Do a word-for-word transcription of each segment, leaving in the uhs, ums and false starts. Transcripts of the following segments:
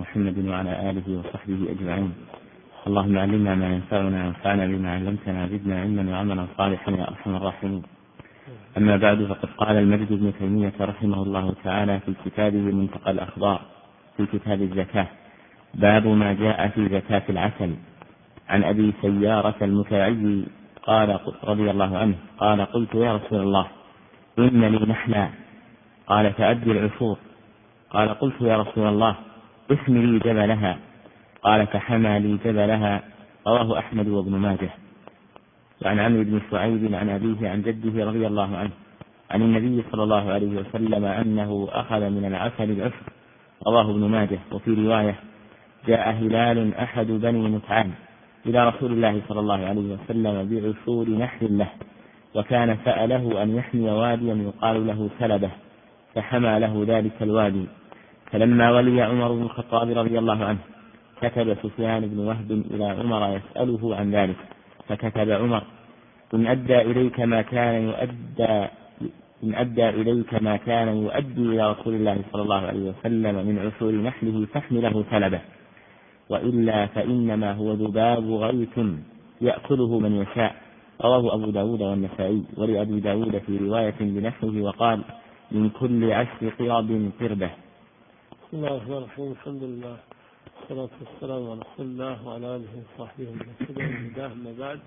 محمد وعلى آله وصحبه أجمعين. اللهم علمنا ما ينفعنا وانفعنا بما علمتنا زدنا علما وعملا صالحا يا أرحم الراحمين. أما بعد، فقد قال المجد بن تيمية رحمه الله تعالى في كتابه منتقى الأخبار في كتاب الزكاة: باب ما جاء في زكاة العسل. عن أبي سيارة المتعي قال رضي الله عنه قال: قلت يا رسول الله إن لي نحلا، قال: فأدي العشور. قال: قلت يا رسول الله اسم لي جبلها، قال: فحمى لي جبلها. رواه أحمد وابن ماجه. وعن عمرو بن شعيب عن أبيه عن جده رضي الله عنه عن النبي صلى الله عليه وسلم أنه أخذ من العسل العشر. رواه ابن ماجه. وفي رواية: جاء هلال أحد بني متعان إلى رسول الله صلى الله عليه وسلم بعشور نحل له، وكان سأله أن يحمي واديا يقال له سلبة، فحمى له ذلك الوادي. فلما ولي عمر بن الخطاب رضي الله عنه كتب سفيان بن وهب إلى عمر يسأله عن ذلك، فكتب عمر: إن أدى إليك ما كان يؤدى إن أدى إليك ما كان يؤدي إلى رسول الله صلى الله عليه وسلم من عشور نحله فاحمله سلبه، وإلا فإنما هو ذباب غيث يأكله من يشاء. رواه أبو داود والنسائي. ولأبي داود في رواية بنحوه وقال: من كل عشر قرب قربة. بسم الله الرحمن الرحيم. الحمد لله والصلاة والسلام على رسول الله وعلى آله وصحبه ومن اهتدى. أما بعد،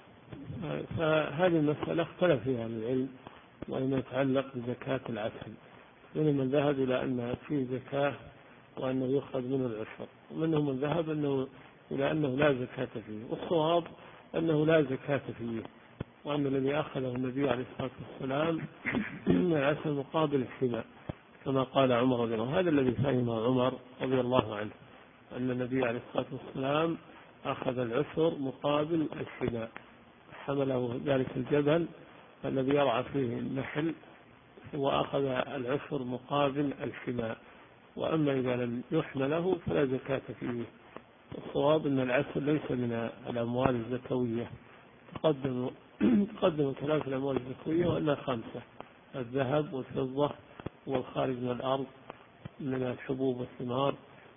فهذه المسألة اختلف فيها أهل العلم وإنما يتعلق بزكاة العسل. منهم من ذهب إلى أن فيه زكاة وأنه يؤخذ منه العشر، ومنهم من ذهب أنه إلى أنه لا زكاة فيه، والصواب أنه لا زكاة فيه، وأن الذي أخذه النبي عليه الصلاة والسلام من العسل مقابل الحماء كما قال عمر رضي الله عنه. هذا الذي فهمه عمر رضي الله عنه، أن النبي عليه الصلاة والسلام أخذ العشر مقابل الحماء، حمله ذلك الجبل الذي يرعى فيه النحل وأخذ العشر مقابل الحماء. وأما إذا لم يحمله فلا زكاة فيه. الصواب أن العسل ليس من الأموال الزكوية. تقدم تقدم كلام في الأموال الزكوية وأنها خمسة: الذهب والفضة والخارج من الأرض من الحبوب والثمار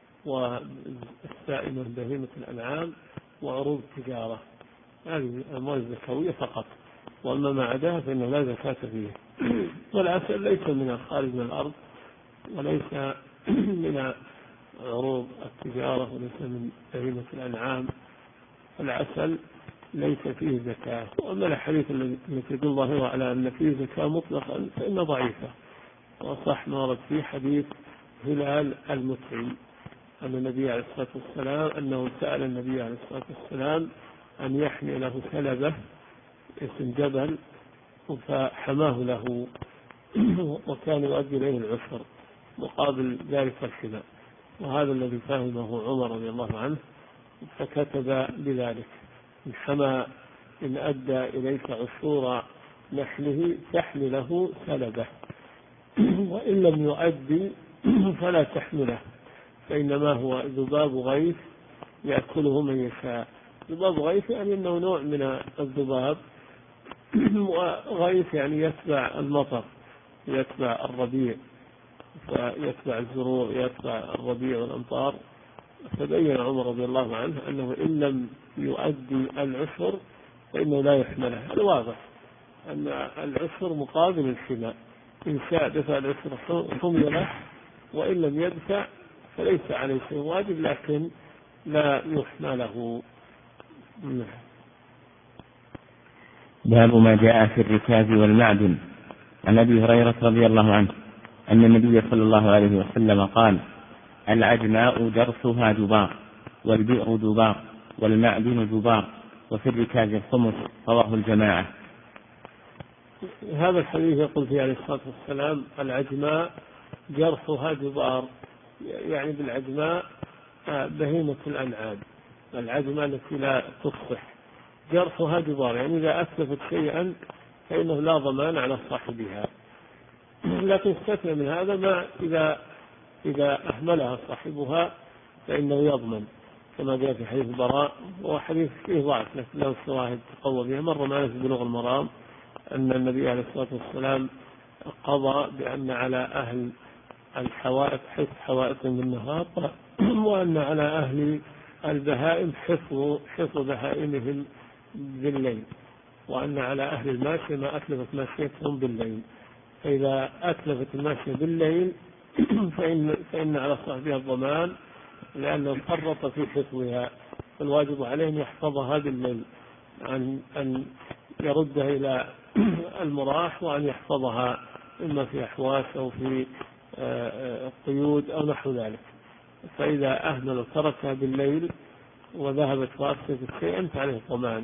والسائمة بهيمة الأنعام وعروض التجارة. هذه الأموال الزكوية فقط، وأما ما عداها فإنه لا زكاة فيه. والعسل ليس من الخارج من الأرض وليس من عروض التجارة وليس من بهيمة الأنعام. العسل ليس فيه زكاة. وأما الحديث الذي يدل ظاهره على أن فيه زكاة مطلقا فإنه ضعيفة، وصح ما ورد فيه حديث هلال المتعي أن النبي عليه الصلاة والسلام أنه سأل النبي عليه الصلاة والسلام أن يحمي له سلبة اسم جبل، فحماه له وكان يؤدي إليه العشر مقابل ذلك الحماء. وهذا الذي فهمه عمر رضي الله عنه، فكتب بذلك: إن حمى إن أدى إليك عشور نحله فاحمله سلبه، وإن لم يؤدي فلا تحمله، فإنما هو ذباب غيث يأكله من يشاء. ذباب غيث يعني أنه نوع من الذباب، وغيث يعني يتبع المطر، يتبع الربيع، فيتبع الزروع، يتبع الربيع والأمطار. فبين عمر رضي الله عنه أنه إن لم يؤدي العشر فإنه لا يحمله. هذا واضح أن العشر مقابل الحماء، إن شاء دفع العشر حمي له، وإن لم يدفع فليس عليه شيء واجب لكن لا يحمله. باب ما جاء في الركاز والمعدن. عن أبي هريرة رضي الله عنه أن النبي صلى الله عليه وسلم قال: العجماء درسها جبار، والبئر جبار، والمعدن جبار، وفي الركاز الخمس. رواه الجماعة. هذا الحديث يقول فيه عليه الصلاة والسلام: العجماء جرحها جبار، يعني بالعجماء بهيمة الأنعام، العجماء التي لا تصح جرحها جبار، يعني إذا أتلفت شيئا فإنه لا ضمان على صاحبها. لكن استثنى من هذا ما إذا إذا أهملها صاحبها فإنه يضمن، كما جاء في حديث البراء، وحديث فيه ضعف لكن له شواهد تقوى بها. مر معنا في بلوغ المرام أن النبي عليه الصلاة والسلام قضى بأن على أهل الحوائط حيث حوائط بالنهار وأن على أهل البهائم حفظ حفظ بهائمهم بالليل، وأن على أهل الماشية ما أتلفت ماشيتهم بالليل. فإذا أتلفت الماشية بالليل فإن, فإن على صاحبها الضمان، لأنه فرط في حفظها، فالواجب عليه أن يحفظها بالليل، أن أن يردها إلى المراح، وأن يحفظها إما في أحواش أو في قيود أو نحو ذلك. فإذا أهمل تركها بالليل وذهبت وأفسدت شيئا فعليه الضمان.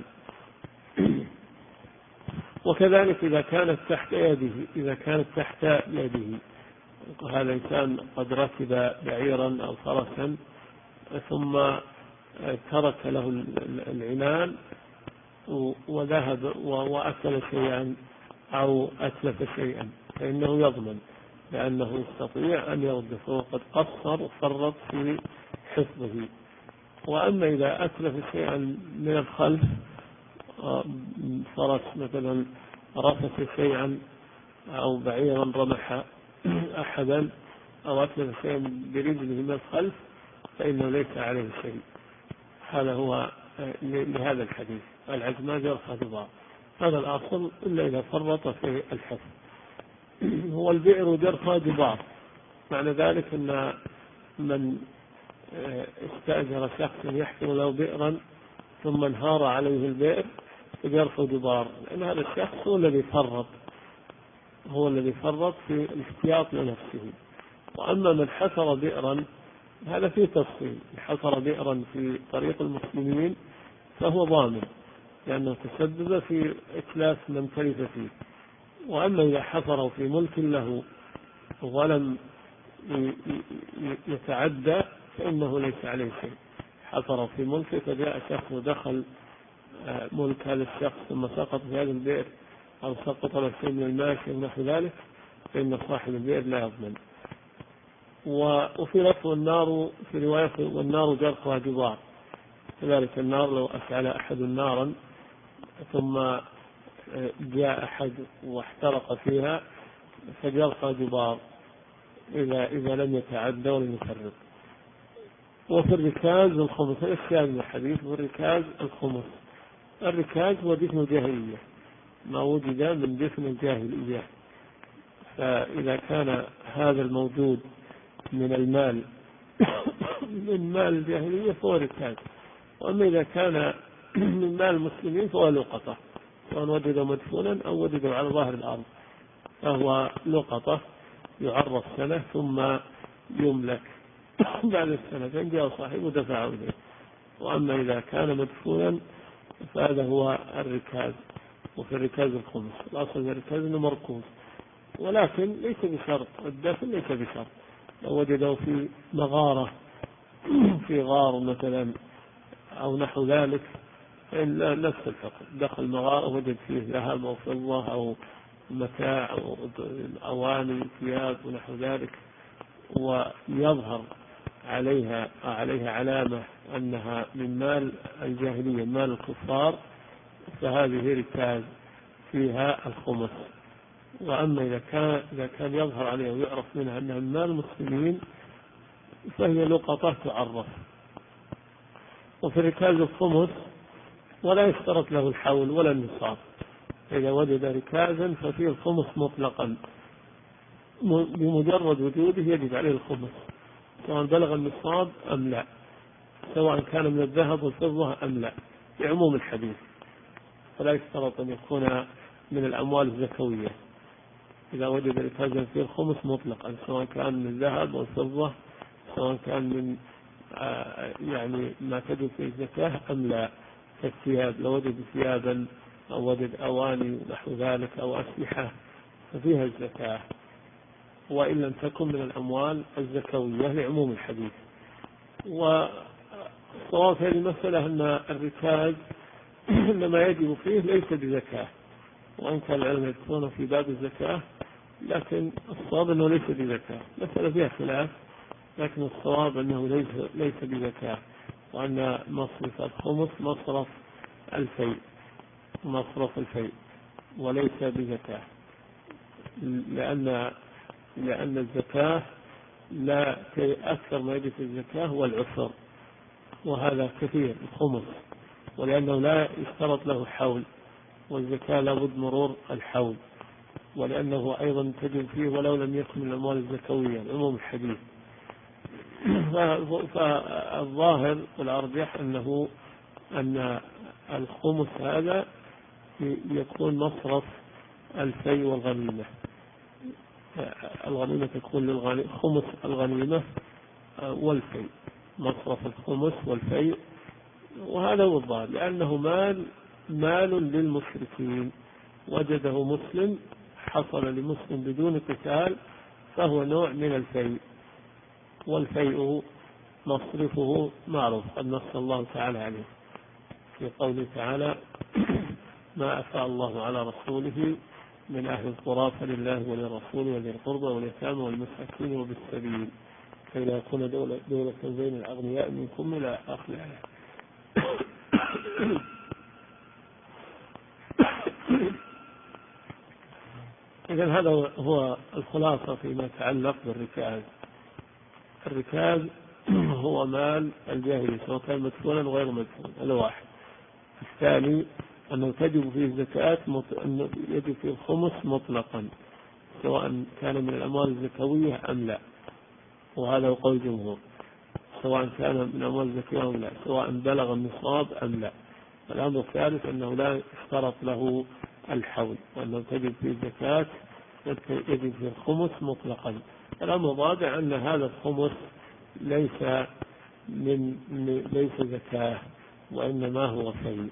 وكذلك إذا كانت تحت يده، إذا كانت تحت يده هذا إنسان قد ركب بعيرا أو فرسا ثم ترك له العنان وذهب وأكل شيئا أو أتلف شيئا فإنه يضمن، لأنه يستطيع أن يرد، فهو قد قصر وفرط في حفظه. وأما إذا أتلف شيئا من الخلف، فرس مثلا رفس شيئا أو بعيرا رمح أحدا أو أتلف شيئا برجله من الخلف فإنه ليس عليه شيء. هذا هو لهذا الحديث: العجماء جرحى ضباع. هذا الأصل إلا إذا فرط في الحفظ. هو البئر جرحى ضباع، معنى ذلك أن من استأجر شخصا يحفر له بئرا ثم انهار عليه البئر جرح ضبار، لأن هذا الشخص هو الذي فرط هو الذي فرط في الاحتياط لنفسه. وأما من حفر بئرا هذا فيه تفصيل، حفر بئرا في طريق المسلمين فهو ضامن، لأنه تسبب في إتلاف من تلف فيه. وأما إذا حفره في ملك له ولم يتعدى فإنه ليس عليه شيء. حفر في ملكه فجاء شخص ودخل ملك هذا الشخص ثم سقط في هذا البئر أو سقط له شيء من الماشي ونحو ذلك فإن صاحب البئر لا يضمن. وفي لفظ النار في رواية: والنار جرحها ضباع. كذلك النار لو أشعل أحد نارا ثم جاء أحد واحترق فيها فجرحها ضباع إذا إذا لم يتعدى ولم يفرط. وفي الركاز الخمس، الشاهد من الحديث: في الركاز الخمس. الركاز هو دفن الجاهلية، ما وجد من دفن الجاهلية. فإذا كان هذا الموجود من المال من مال الجاهلية فهو ركاز. وأما إذا كان من مال المسلمين فهو لقطة، سواء وجد مدفونا أو وجد على ظاهر الأرض فهو لقطة يعرف سنة ثم يملك بعد السنة، فإن جاء صاحبه دفعه إليه. وأما إذا كان مدفونا فهذا هو الركاز. وفي الركاز الخمس. الأصل الركاز إنه مركوز، ولكن ليس بشرط، الدفن ليس بشرط. لو وجده في مغارة في غار مثلا أو نحو ذلك فإن نفس الحكم، دخل مغارة وجد فيه ذهب أو فضة أو متاع أو أواني ثياب ونحو ذلك ويظهر عليها عليها علامة أنها من مال الجاهلية، مال الكفار، فهذه ركاز فيها الخمس. وأما إذا كان إذا كان يظهر عليها ويعرف منها أنها من مال المسلمين فهي لقطة تعرف. وفي ركاز الخمس ولا يشترط له الحول ولا النصاب. إذا وجد ركازا ففيه الخمس مطلقا، بمجرد وجوده يجب عليه الخمس سواء بلغ النصاب أم لا، سواء كان من الذهب والفضة أم لا، بعموم الحديث. فلا يشترط أن يكون من الأموال الزكوية. إذا وجد ركازا فيه الخمس مطلقا، سواء كان من الذهب والفضة، سواء كان من آه يعني ما تجب فيه الزكاة أم لا، كالثياب، لو وجد ثيابا أو وجد أواني نحو ذلك أو أسلحة ففيها الزكاة، وإن لم تكن من الأموال الزكوية لعموم الحديث. والصواب في هذه المسألة أن الركاز إنما يجب فيه ليس بزكاة، وإن كان العلم يذكرون في باب الزكاة، لكن الصواب أنه ليس بزكاة. مسألة فيها خلاف، لكن الصواب أنه ليس ليس بزكاة، وأن مصرف الخمس مصرف الفيء مصرف الفيء وليس بزكاة، لأن لأن الزكاة لا أكثر ما يجب في الزكاة هو العشر، وهذا كثير الخمس، ولأنه لا يشترط له حول، والزكاة لابد مرور الحول، ولأنه أيضا تجب فيه ولو لم يكن من الأموال الزكوية عموم الحديث. فالظاهر والأرجح أنه أن الخمس هذا يكون مصرف الفيء والغنيمة، الغنيمة تكون للغنيمة، خمس الغنيمة والفيء، مصرف الخمس والفيء، وهذا هو الظاهر، لأنه مال مال للمشركين وجده مسلم، حصل لمسلم بدون قتال، فهو نوع من الفيء، والفيء مصرفه معروف، قد نص الله تعالى عليه في قوله تعالى: ما أفاء الله على رسوله من أهل القرى فلله وللرسول وذي القربى واليتامى والمساكين وبالسبيل كي لا يكون دولة, دولة بين الأغنياء منكم إلى آخر الآية. إذن هذا هو الخلاصة فيما يتعلق بالركاز. الركاز هو مال الجاهلية سواء كان مدفونا غير مدفون، هذا واحد. الثاني أنه تجب فيه الزكاة، أنه يجب فيه الخمس مطلقا سواء كان من الأموال الزكوية أم لا، وهذا هو قول الجمهور، سواء كان من الأموال الزكوية أم لا، سواء بلغ النصاب أم لا. الأمر الثالث أنه لا يشترط له الحول، وأنه تجب فيه الزكاة يجب فيه الخمس مطلقا. الأمر الرابع أن هذا الخمس ليس من ليس زكاة، وإنما هو فيء.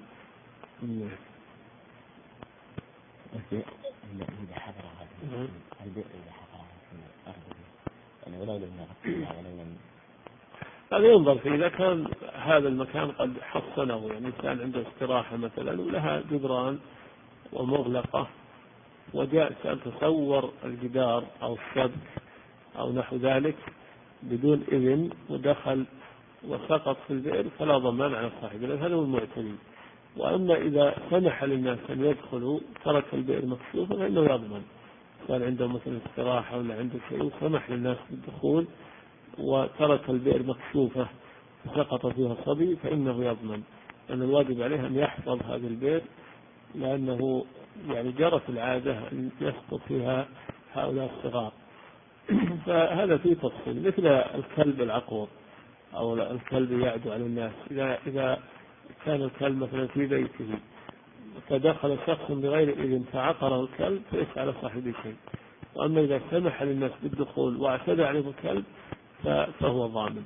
إذا حضر هذا البئر إذا حضر في الأرض يعني ولو لم يغطيها ولو لم هذا ينظر فيه. إذا كان هذا المكان قد حصنه، يعني إنسان عنده استراحة مثلا ولها جدران ومغلقة، وجاء تصور الجدار أو السد أو نحو ذلك بدون إذن ودخل وسقط في البئر فلا ضمان على صاحبه، لأن هذا هو المعتدي. وأما إذا سمح للناس أن يدخلوا ترك البئر مكشوفا فإنه يضمن، كان عنده مثلا استراحة ولا عنده شيء وسمح للناس بالدخول وترك البئر مكشوفة سقط فيها صبي فإنه يضمن، لأن الواجب عليه أن يحفظ هذا البئر، لأنه يعني جرت العادة أن يسقط فيها هؤلاء الصغار. فهذا فيه تفصيل، مثل الكلب العقور أو الكلب يعدو على الناس، إذا إذا كان الكلب مثلا في بيته فدخل شخص بغير إذن فعقره الكلب فليس على صاحبه شيء. وأما إذا سمح للناس بالدخول واعتدى عليه الكلب فهو ضامن.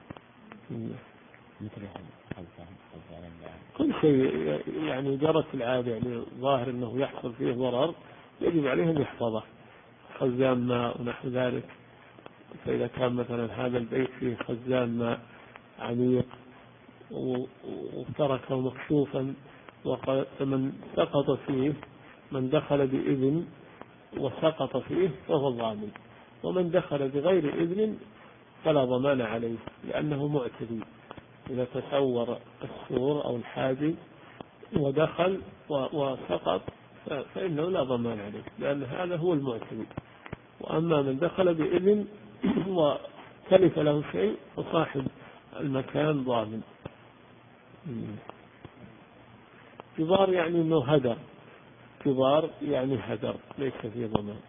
كل شيء يعني جرت العادة، يعني ظاهر أنه يحصل فيه ضرر يجب عليه أن يحفظه، خزان ماء ونحو ذلك. فإذا كان مثلا هذا البيت فيه خزان ماء عميق وتركه مكشوفا فمن سقط فيه، من دخل بإذن وسقط فيه فهو ضامن، ومن دخل بغير إذن فلا ضمان عليه لأنه معتدي. إذا تصور السور أو الحاجز ودخل وسقط فإنه لا ضمان عليه، لأن هذا هو المعتدي. وأما من دخل بإذن وتلف له شيء فصاحب المكان ضامن. كبار يعني أنه هدر، كبار يعني هدر ليس فيه ضمان.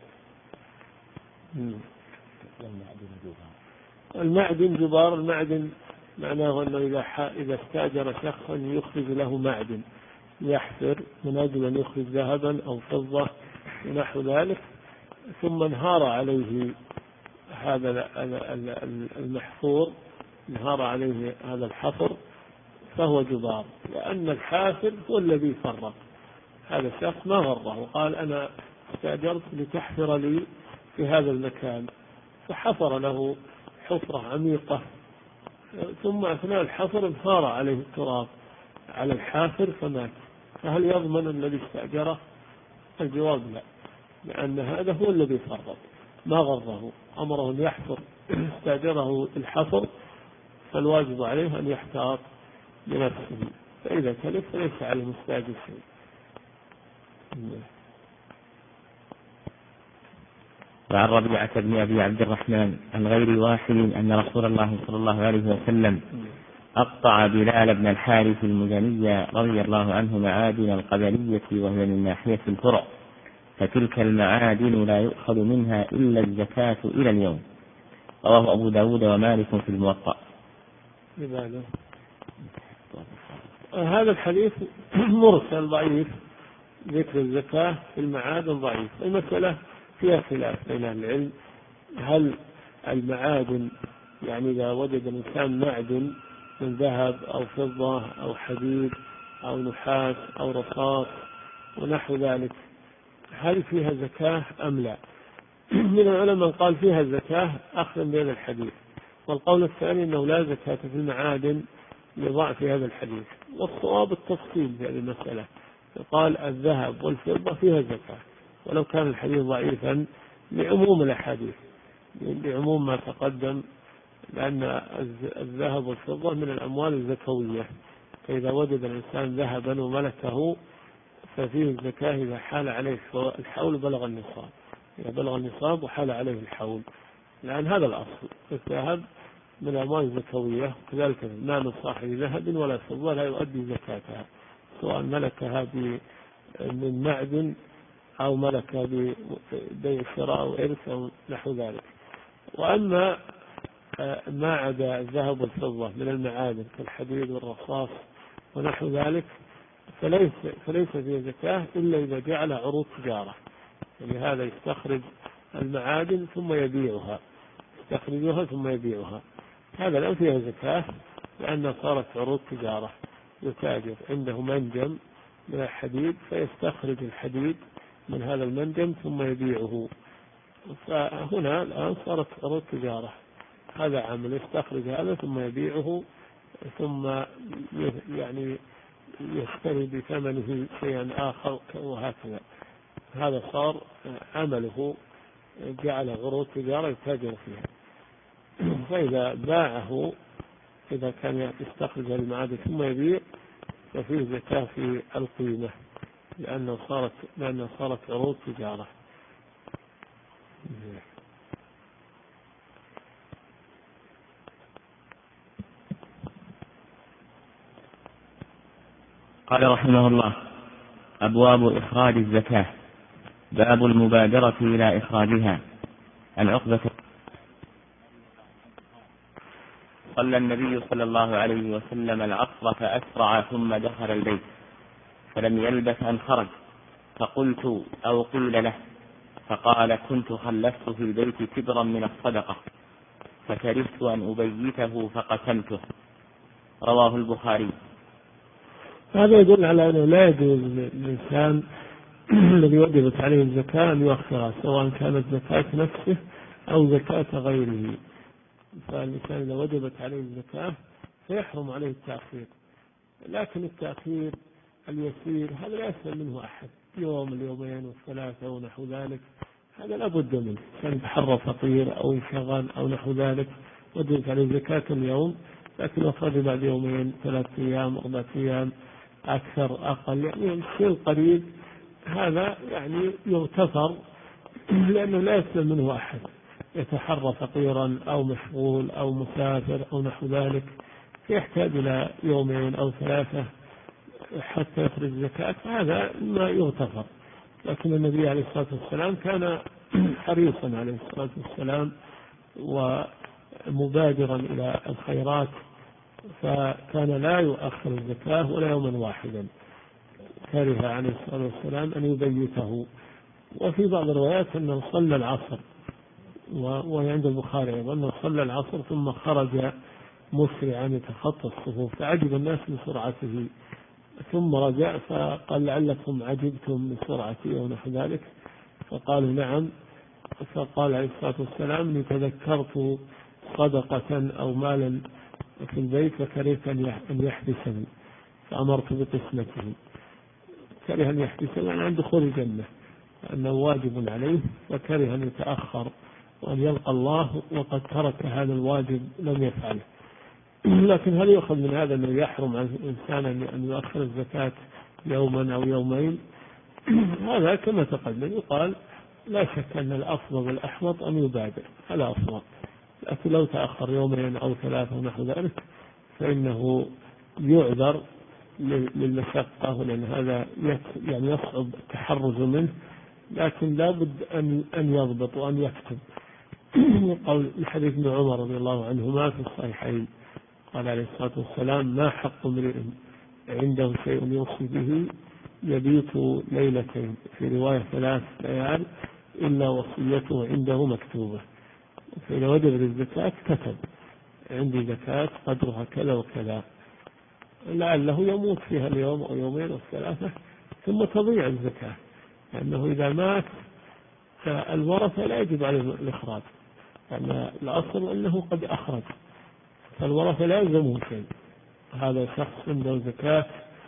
المعدن جبار، المعدن معناه أنه إذا إذا استأجر شخصا يخرج له معدن يحفر من أجل أن يخرج ذهبا أو فضة ونحو ذلك، ثم انهار عليه هذا المحفور، انهار عليه هذا الحفر فهو جبار، لأن الحافر هو الذي فرق. هذا الشخص ما غره وقال أنا استأجرت لتحفر لي في هذا المكان، فحفر له حفرة عميقة، ثم أثناء الحفر انهار عليه التراب على الحافر فمات، فهل يضمن الذي استأجره؟ الجواب لا، لأن هذا هو الذي فرط ما غره، أمره أن يحفر، استأجره الحفر فالواجب عليه أن يحتاط لنفسه، فإذا تلف فليس عليه مستأجر شيء. وعن ربيعة بن أبي عبد الرحمن عن غير واحد أن رسول الله صلى الله عليه وسلم أقطع بلال بن الحارث المزني رضي الله عنه معادن القبلية وهي من ناحية الفرع، فتلك المعادن لا يؤخذ منها إلا الزكاة إلى اليوم. رواه أبو داود ومالك في الموطأ. لماذا؟ هذا الحديث مرسل ضعيف، ذكر الزكاة في المعادن ضعيف. المسألة فيها خلاف بين العلم، هل المعادن يعني إذا وجد الإنسان معدن من ذهب أو فضة أو حديد أو نحاس أو رصاص ونحو ذلك، هل فيها زكاة أم لا؟ من العلماء قال فيها زكاة أخذا بهذا الحديث، والقول الثاني أنه لا زكاة في المعادن لضعف هذا الحديث. والصواب التفصيل في هذه المسألة، قال الذهب والفضة فيها زكاة، ولو كان الحديث ضعيفا لعموم الأحاديث، لعموم ما تقدم، لأن الذهب والفضة من الأموال الزكوية، فإذا وجد الإنسان ذهبا وملكه ففيه الزكاة إذا حال عليه الحول بلغ النصاب، إذا بلغ النصاب وحال عليه الحول، لأن هذا الأصل. الذهب من الأموال الزكوية، كذلك ما من صاحب ذهب ولا فضة لا يؤدي زكاتها، سواء ملكها من معدن أو ملك ببيع شراء أو إرث أو نحو ذلك. وأما ما عدا الذهب والفضة من المعادن كالحديد والرصاص ونحو ذلك فليس, فليس فيه زكاة إلا إذا جعل عروض تجارة، يعني هذا يستخرج المعادن ثم يبيعها، يستخرجها ثم يبيعها، هذا الآن فيها زكاة لأنها صارت عروض تجارة، يتاجر عنده منجم من الحديد فيستخرج الحديد من هذا المنجم ثم يبيعه، فهنا الآن صارت عروض تجارة، هذا عمل يستخرج هذا ثم يبيعه ثم يعني يشتري بثمنه شيئا آخر وهكذا، هذا صار عمله، جعل عروض تجارة يتاجر فيها. فإذا باعه إذا كان يستخرج المعادن ثم يبيع ففيه زكاة في القيمة، لأنه صارت لأنه صارت عروض تجارة. قال رحمه الله: أبواب إخراج الزكاة. باب المبادرة إلى إخراجها. عن عقبة صلى النبي صلى الله عليه وسلم العصر فأسرع ثم دخل البيت فلم يلبث أن خرج، فقلت أو قيل له، فقال: كنت خلفت في البيت كبرا من الصدقة فكرهت أن أبيته فقسمته. رواه البخاري. هذا يدل على أنه لا يجوز للإنسان الذي وجبت عليه الزكاة أن يؤخرها، سواء كانت زكاة نفسه أو زكاة غيره، فالإنسان إذا وجبت عليه الزكاة فيحرم عليه التأخير، لكن التأخير اليسير هذا لا يسلم منه أحد، يوم اليومين والثلاثة ونحو ذلك، هذا لا بد منه، كان يتحرى فقير أو انشغل أو نحو ذلك وجبت عليه زكاة اليوم، لكن أخرج بعد يومين ثلاثة أيام أربعة أيام أكثر أقل، يعني الشيء قريب، هذا يعني يغتفر لأنه لا يسلم منه أحد، يتحرى فقيرا أو مشغول أو مسافر أو نحو ذلك، يحتاج إلى يومين أو ثلاثة حتى يخرج زكاة، هذا ما يغتفر. لكن النبي عليه الصلاة والسلام كان حريصا عليه الصلاة والسلام ومبادرا إلى الخيرات، فكان لا يؤخر الزكاة ولا يوما واحدا، كره عليه الصلاة والسلام أن يبيته. وفي بعض الروايات أنه صلى العصر، وهي عند البخاري أيضا أنه صلى العصر ثم خرج مسرعا يتخطى الصفوف فعجب الناس من سرعته، ثم رجع فقال: لعلكم عجبتم من سرعتي ونحو ذلك، فقالوا: نعم. فقال عليه الصلاة والسلام: إني تذكرت صدقة أو مالا في البيت فكرهت أن يحبسني فأمرت بقسمته. كره أن يحبسني عن دخول الجنة، أنه واجب عليه، وكره أن يتأخر وأن يلقى الله وقد ترك هذا الواجب لم يفعله. لكن هل يؤخذ من هذا أنه يحرم على الإنسان أن يؤخر الزكاة يوما أو يومين؟ هذا كما تقدم يقال لا شك أن الأفضل والأحوط أن يبادر، هذا أفضل، لكن لو تأخر يومين أو ثلاثة ونحو ذلك فإنه يعذر للمشقة، لأن هذا يعني يصعب التحرز منه، لكن لا بد أن أن يضبط وأن يكتب. قول الحديث ابن عمر رضي الله عنهما في الصحيحين قال عليه الصلاة والسلام: ما حق امرئ عنده شيء يوصي به يبيت ليلتين، في رواية ثلاث ليال، إلا وصيته عنده مكتوبة. فإذا وجب الزكاة كتب: عندي زكاة قدرها كذا وكذا، لعله يموت فيها اليوم أو يومين أو ثلاثة ثم تضيع الزكاة، لأنه إذا مات فالورثة لا يجب عليهم الإخراج، لأن الأصل أنه قد أخرج، فالورثة لا يلزمهم شيء. هذا شخص عنده زكاة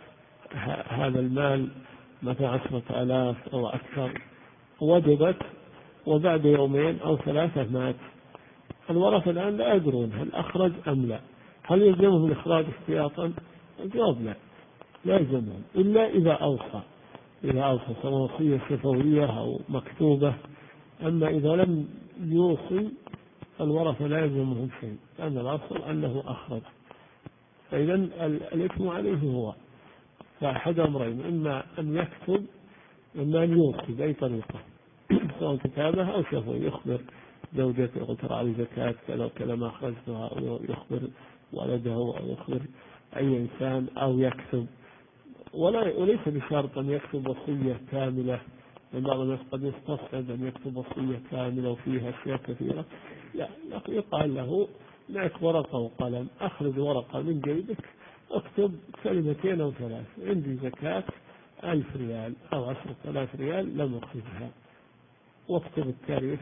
هذا المال مثلا عشرة آلاف أو أكثر، وجبت وبعد يومين أو ثلاثة مات، الورثة الآن لا يدرون هل أخرج أم لا، هل يلزمهم الإخراج احتياطا؟ الجواب لا، لا يلزمهم إلا إذا أوصى، إذا أوصى سواء وصية شفوية أو مكتوبة. أما إذا لم يوصي الورثة لا يلزمهم شيء، لأن الأصل أنه أخرج. فإذا الإثم عليه هو، فأحد أمرين: إما أن يكتب، إما أن يوصي بأي طريقة، سواء كتابة أو شفوي، يخبر زوجته: قلت ترى علي زكاة كذا وكذا ما أخرجتها، أو يخبر ولده أو يخبر أي إنسان، أو يكتب. ولا وليس بشرط أن يكتب وصية كاملة، من بعض الناس قد يستصعب أن يكتب وصية كاملة وفيها أشياء كثيرة، لا، يقال له: معك ورقة وقلم، أخرج ورقة من جيبك، اكتب كلمتين أو ثلاث: عندي زكاة ألف ريال أو عشرة آلاف ريال لم أخرجها، واكتب التاريخ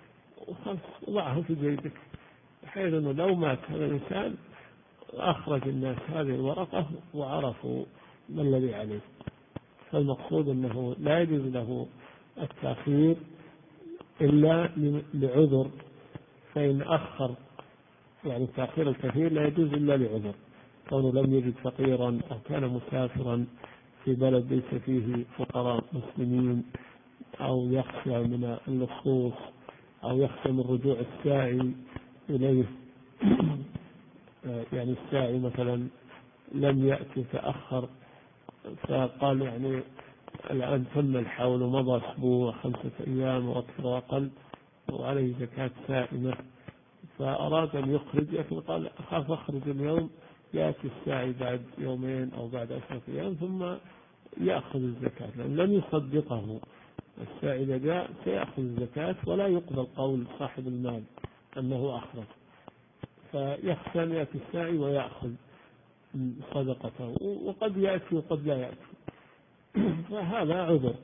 وضعه في جيبك، بحيث أنه لو مات هذا الإنسان أخرج الناس هذه الورقة وعرفوا ما الذي عليه. فالمقصود أنه لا يجوز له التأخير إلا لعذر، فإن أخر يعني التأخير الكثير لا يجوز إلا لعذر، كونه لم يجد فقيرا أو كان مسافرا في بلد ليس فيه فقراء مسلمين، أو يخشى من اللصوص، أو يخشى من رجوع الساعي إليه، يعني الساعي مثلا لم يأتي تأخر، فقال يعني الآن تم الحول ومضى أسبوع خمسة أيام وأكثر وأقل وعليه زكاة سائمة، فأراد أن يخرج، لكن قال: أخاف أخرج اليوم يأتي الساعي بعد يومين أو بعد عشرة أيام ثم يأخذ الزكاة، لأن لم يصدقه الساعي إذا جاء سيأخذ الزكاة، ولا يقبل قول صاحب المال أنه أخرج، فيخشى أن يأتي الساعي ويأخذ صدقته، وقد يأتي وقد لا يأتي. فهذا عذر،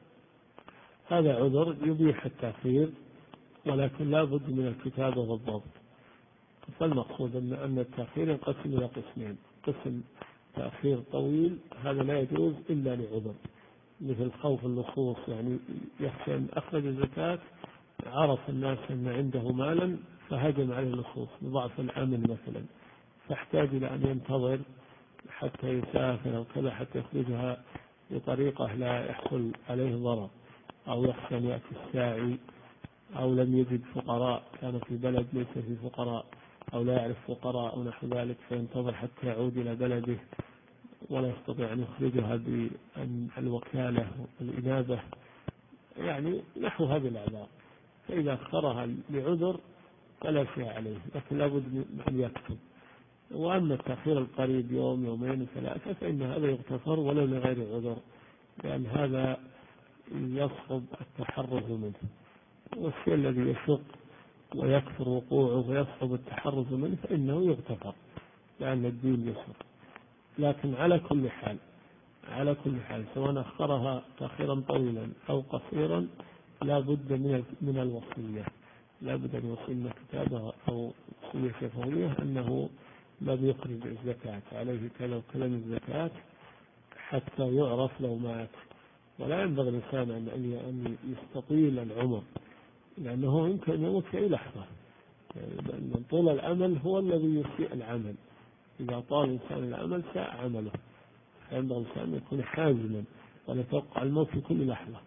هذا عذر يبيح التأخير، ولكن لا بد من الكتابة والضبط. فالمقصود أن أن التأخير ينقسم إلى قسمين: قسم تأخير طويل هذا لا يجوز إلا لعذر، مثل خوف اللصوص، يعني يخشى أن أخرج الزكاة عرف الناس أن عنده مالا فهجم عليه اللصوص بضعف الأمن مثلا، فاحتاج إلى أن ينتظر حتى يسافر أو كذا حتى يخرجها بطريقة لا يحصل عليه ضرر، أو يخشى أن يأتي الساعي، أو لم يجد فقراء، كان في بلد ليس فيه فقراء أو لا يعرف فقراء أو نحو ذلك، فينتظر حتى يعود إلى بلده ولا يستطيع أن يخرجها بالوكالة والإنابة، يعني نحو هذه الأعذار. فإذا أخرها لعذر فلا شيء عليه، لكن لابد من أن يكتب. وأما التأخير القريب يوم يومين ثلاثة فإن هذا يغتفر ولو لغير عذر، لأن هذا يصعب التحرز منه، والشيء الذي يشق ويكثر وقوعه ويصعب التحرز منه فإنه يغتفر، لأن الدين يسر. لكن على كل حال على كل حال سواء أخرها تأخيرا طويلا أو قصيرا لا بد من من الوصية، لا بد أن يوصلنا كتابة أو وصية شفوية أنه لم يخرج الزكاة، عليه كذا وكذا من الزكاة، حتى يعرف لو مات. ولا ينبغي الإنسان أن يستطيل العمر، لأنه يمكن أن يموت في أي لحظة، لأن طول الأمل هو الذي يسيء العمل، إذا طال الإنسان العمل ساء عمله. فينبغي الإنسان أن يكون حازما ولا يتوقع الموت في كل لحظة،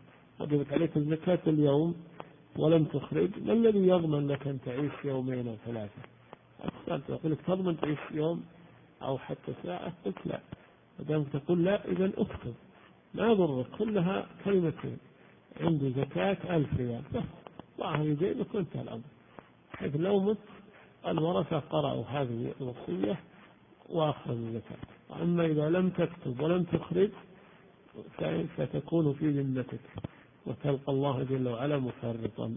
وجبت عليك الزكاة اليوم ولم تخرج، ما الذي يضمن لك أن تعيش يومين أو ثلاثة؟ تقول لك تضمن تعيش يوم أو حتى ساعة؟ قلت لا. ما دام تقول لا إذا اكتب، ما يضرك، كلها كلمتين، عندي زكاة ألف ريال بس، ضعها في جيبك وانتهى الأمر، حيث لو مت الورثة قرأوا هذه الوصية وأخذوا الزكاة. وأما إذا لم تكتب ولم تخرج فتكون في ذمتك وتلقى الله جل وعلا مفرطا.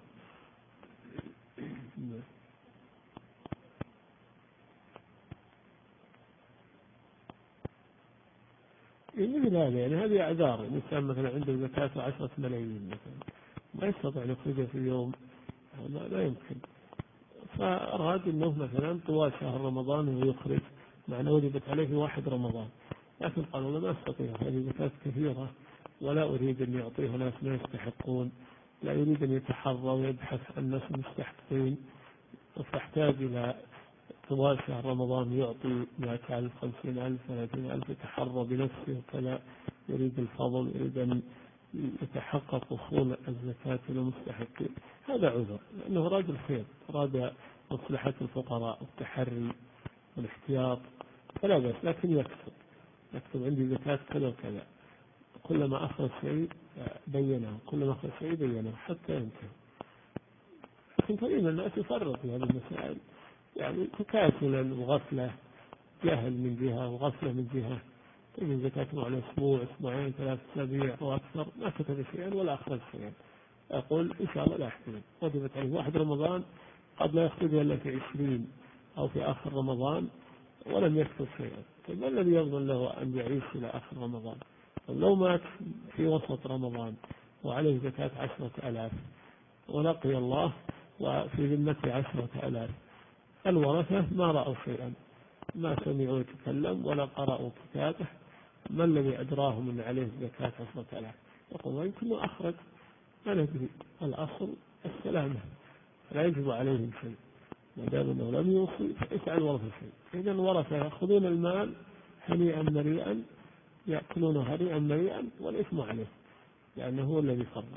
مثل هذا يعني هذه أعذار. الإنسان مثلا عنده زكاة عشرة ملايين مثلا ما يستطيع أن يخرجها في يوم، لا يمكن، فأراد أنه مثلا طوال شهر رمضان هو يخرج، مع أنه وجبت عليه واحد رمضان، لكن قال والله ما أستطيع، هذه زكاة كثيرة ولا أريد أن يعطيها ناس ما يستحقون، لا يريد أن يتحرى ويبحث عن الناس المستحقين، فاحتاج إلى طوال شهر رمضان يعطي مئة ألف خمسين ألف ثلاثين ألف، يتحرى بنفسه وكذا، يريد الفضل، يريد أن يتحقق وصول الزكاة للمستحقين. هذا عذر لأنه أراد الخير، أراد مصلحة الفقراء والتحري والاحتياط فلا بأس، لكن يكتب يكتب عندي زكاة كذا وكذا، كلما أخرج شيء بينه، كلما أخرج شيء بينه حتى ينتهي. لكن كثير من الناس يفرط في هذه المسائل، يعني تكاسلا وغفلة، جهل من جهة وغفلة من جهة، تجد زكاة على أسبوع أسبوعين ثلاث أسابيع وأكثر ما كتب شيئا ولا أخرج شيئا، أقول إن شاء الله لا أحتمل، وجبت عليه واحد رمضان قد لا يخرجها إلا في عشرين أو في آخر رمضان ولم يكتب شيئا، فما الذي يضمن له أن يعيش إلى آخر رمضان؟ لو مات في وسط رمضان وعليه زكاة عشرة ألاف ولقي الله وفي ذمته عشرة ألاف، الورثة ما رأوا شيئا، ما سمعوا يتكلم ولا قرأوا كتابه، ما الذي أدراهم أن عليه زكاة عشرة ألاف؟ يقول يمكن أخرج، ما ندري، الأصل السلامة، لا يجب عليهم شيء، ما دام أنه لم يوصي فيفعل الورثة شيء. إذا الورثة يأخذون المال هنيئا مريئا، يأكلون هنيئا مريئا والإثم عليه لأنه هو الذي فرط.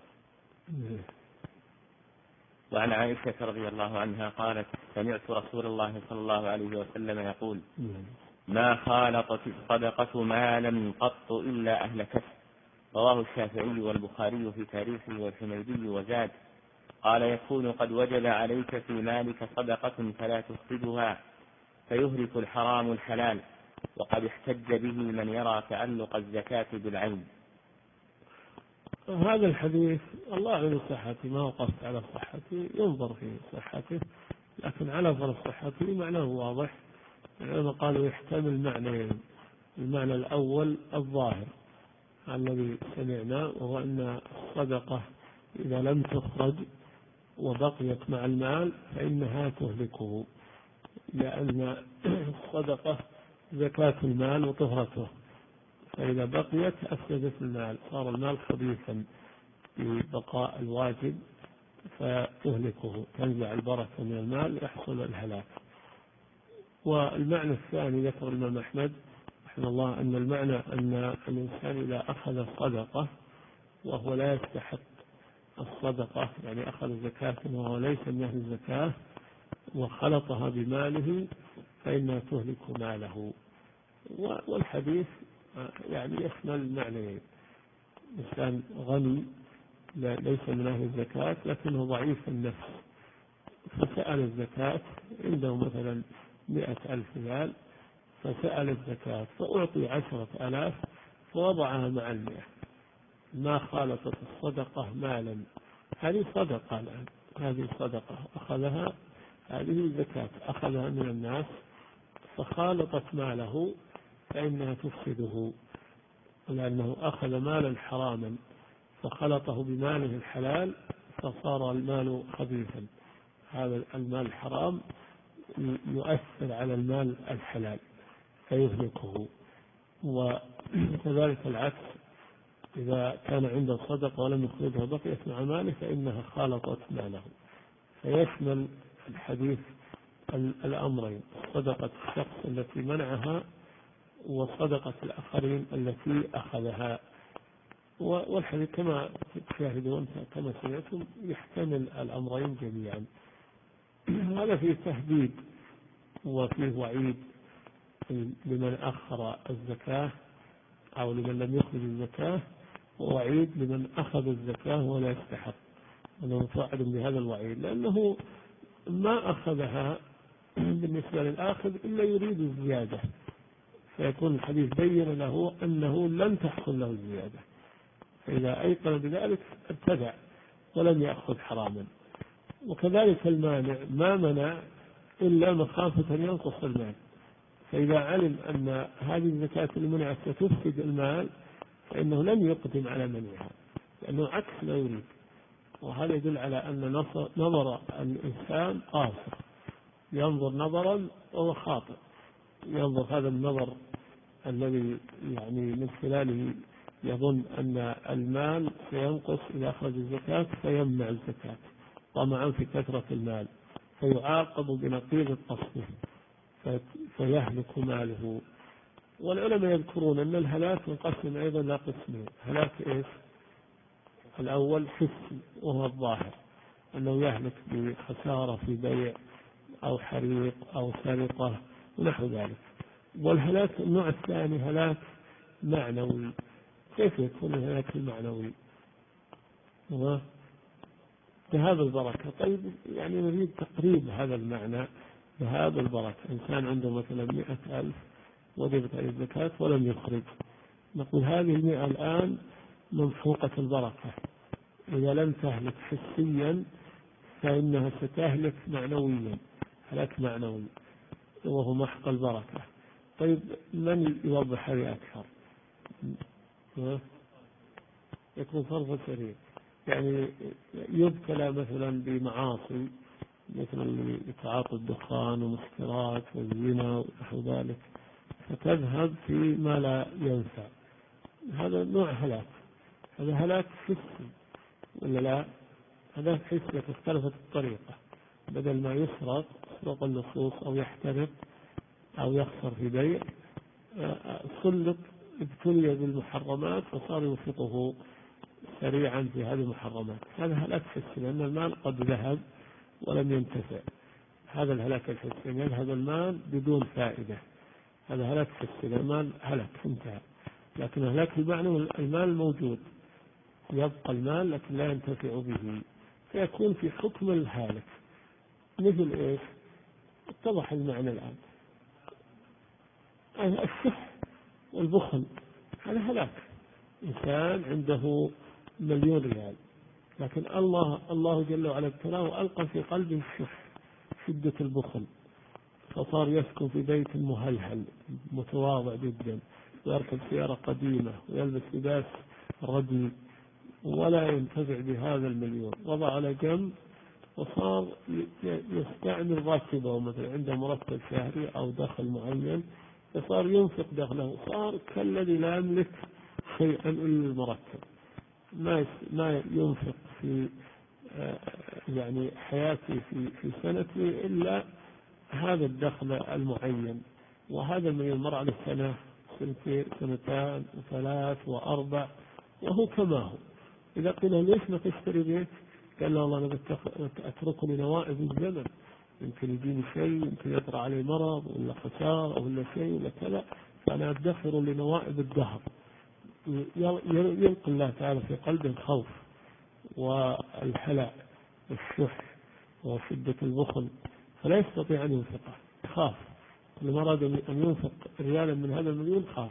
وعن عائشة رضي الله عنها قالت سمعت رسول الله صلى الله عليه وسلم يقول ما خالطت الصدقة مالا قط إلا أهلكته، رواه الشافعي والبخاري في تاريخه والحميدي وزاد قال يكون قد وجب عليك في مالك صدقة فلا تخرجها فيهلك الحرام الحلال، وقد احتج به من يرى تعلق الزكاة بالعين. هذا الحديث الله أعلم صحته، ما وقفت على صحته، ينظر في صحته، لكن على فرض صحته معناه واضح. العلماء قالوا يحتمل معنيين، المعنى الأول الظاهر الذي سمعنا وهو أن الصدقة إذا لم تخرج وبقيت مع المال فإنها تهلكه، لأن الصدقة زكاة المال وطهرته، فإذا بقيت أفسدت المال، صار المال خبيثا ببقاء الواجب فتهلكه، تنزع البركة من المال يحصل الهلاك. والمعنى الثاني ذكر الإمام أحمد رحمه الله أن المعنى أن الإنسان إذا أخذ الصدقة وهو لا يستحق الصدقة، يعني أخذ زكاة وهو ليس من أهل الزكاة وخلطها بماله فإنها تهلك ماله. والحديث يعني يشمل معنيين، إنسان غني ليس من أهل الزكاة لكنه ضعيف النفس فسأل الزكاة، عنده مثلا مئة ألف ريال فسأل الزكاة فأعطي عشرة ألاف فوضعها مع المئة، ما خالطت الصدقة مالا، هذه صدقة الآن، هذه صدقة أخذها، هذه زكاة أخذها من الناس فخالطت ماله فإنها تفسده، لأنه أخذ مالا حراما فخلطه بماله الحلال فصار المال خبيثا، هذا المال الحرام يؤثر على المال الحلال فيهلكه. وكذلك العكس، إذا كان عنده صدقة ولم يخرجها بقيت مع ماله فإنها خالطت ماله، فيشمل الحديث الأمرين، صدقة الشخص التي منعها وصدقة الآخرين التي أخذها. والحديث كما تشاهدون كما سمعتم يحتمل الأمرين جميعا. هذا فيه تهديد وفيه وعيد لمن أخر الزكاة أو لمن لم يخرج الزكاة، ووعيد لمن أخذ الزكاة ولا يستحق، أنه متوعد بهذا الوعيد، لأنه ما أخذها بالنسبة للآخذ إلا يريد الزيادة، فيكون الحديث بين له أنه لن تحصل له الزيادة، فإذا أيقن بذلك ابتدع ولم يأخذ حراما. وكذلك المانع ما منع إلا مخافة أن ينقص المال، فإذا علم أن هذه الزكاة اللي منعت ستفسد المال فإنه لم يقدم على منعها، لأنه عكس ما يريد. وهذا يدل على أن نظر الإنسان قاصر، ينظر نظرا وهو خاطئ، ينظر هذا النظر الذي يعني من خلاله يظن أن المال سينقص إذا أخرج الزكاة فيمنع الزكاة طمعا في كثرة المال، فيعاقب بنقيض قصده فيهلك ماله. والعلماء يذكرون أن الهلاك ينقسم أيضا إلى قسمين: هلاك إيش؟ الأول حسي وهو الظاهر، أنه يهلك بخسارة في بيع أو حريق أو سرقة ونحو ذلك. والهلاك النوع الثاني هلاك معنوي. كيف يكون الهلاك المعنوي؟ ذهاب البركة. طيب يعني نريد تقريب هذا المعنى. ذهاب البركة، إنسان عنده مثلا مئة ألف وجبت عليه الزكاة ولم يخرج، نقول هذه المئة الآن ممحوقة البركة، إذا لم تهلك حسيا فإنها ستهلك معنويا، هلاك معنوي وهو محق البركة. طيب من يوضح هذه أكثر؟ يكون صرف سريع، يعني يبتلى مثلا بمعاصي مثل تعاطي الدخان ومسكرات والزنا ونحو ذلك، فتذهب في ما لا ينفع، هذا نوع هلاك. هذا هلاك حسي ولا لا؟ هذا حسي، اختلفت الطريقة، بدل ما يسرق سرق اللصوص أو يحترق أو يخسر في بيع، سلط ابتلي بالمحرمات وصار ينفقه سريعا في هذه المحرمات. هذا هلاك حسي، لأن المال قد ذهب ولم ينتفع. هذا الهلاك الحسي، يذهب المال بدون فائدة، هذا هلاك حسي، المال هلك انتهى. لكن هلاك المعنى المال موجود، يبقى المال لكن لا ينتفع به، فيكون في حكم الهالك. مثل ايش؟ اتضح المعنى الآن. الشح والبخل هذا هلاك. إنسان عنده مليون ريال، لكن الله الله جل وعلا ابتلاه وألقى في قلبه الشح، شدة البخل، فصار يسكن في بيت مهلهل متواضع جدا، ويركب سيارة قديمة ويلبس لباس ردي، ولا ينتفع بهذا المليون، وضع على جنب وصار يستعمل راتبه، مثلا عنده مرتب شهري أو دخل معين فصار ينفق دخله، صار كالذي لا يملك شيئا إلا المرتب، ما ما ينفق في يعني حياته في في سنته إلا هذا الدخل المعين. وهذا من يمر على سنة سنتين سنتان وثلاث وأربع وهو كما هو. إذا قيل ليش ما تشتري بيت؟ قال له الله أنا أتركه لنوائب الزمن، يمكن يجيني شيء، يمكن يطرأ عليه مرض ولا خسارة ولا شيء ولا كذا، فأنا أدخر لنوائب الدهر. يلقي الله تعالى في قلبه الخوف والحلع والشح وشدة البخل، فلا يستطيع أن ينفقه، خاف. لما أراد أن ينفق ريالا من هذا المليون خاف.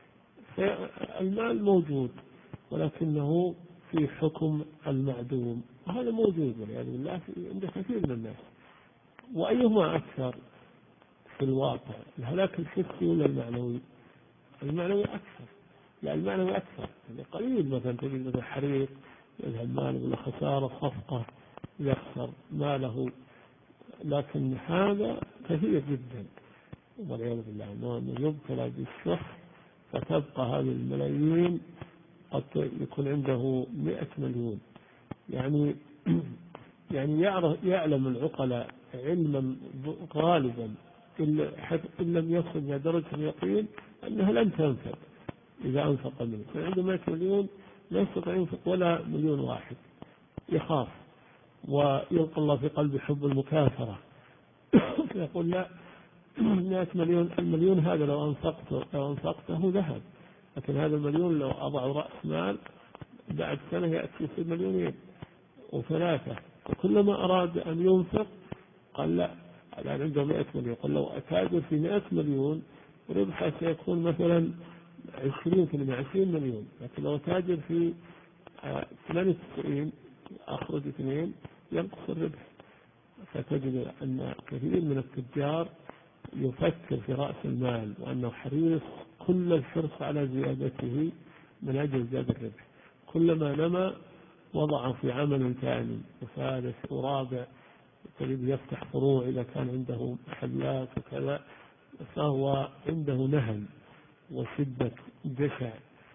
المال موجود ولكنه في حكم المعدوم، وهذا موجود والعياذ بالله عند كثير من الناس. وأيهما أكثر في الواقع، الهلاك الحسي ولا المعنوي؟ المعنوي أكثر. لا المعنوي أكثر، يعني قليل مثلا تجد مثلا حريق يذهب ماله ولا خسارة صفقة يخسر ماله، لكن هذا كثير جدا والعياذ بالله، أنه يبتلى بالشح فتبقى هذه الملايين، قد يكون عنده مئة مليون. يعني يعني يعلم العقلاء علما غالبا إن لم يصل إلى درجة اليقين أنها لن تنفع إذا أنفق منه. فعنده مئة مليون لا يستطيع ينفق ولا مليون واحد، يخاف ويلقى الله في قلبه حب المكافرة يقول لا، مئة مليون، المليون هذا لو أنفقته لو أنفقته ذهب، لكن هذا المليون لو أضع رأس مال بعد سنة يأتي في مليونين وثلاثة. وكلما أراد أن ينفق قال لا، الآن عنده مئة مليون، قال لو أتاجر في مئة مليون ربحه سيكون مثلا عشرين في عشرين مليون، لكن لو تاجر في ثمانية وتسعين أخرج اثنين ينقص الربح. فتجد أن كثير من التجار يفكر في رأس المال وأنه حريص كل الحرص على زيادته من أجل زيادة الربح. كلما نمى وضع في عمل ثاني وثالث ورابع، تجد يفتح فروع إذا كان عنده محلات وكذا، فهو عنده نهل وشدة جشع،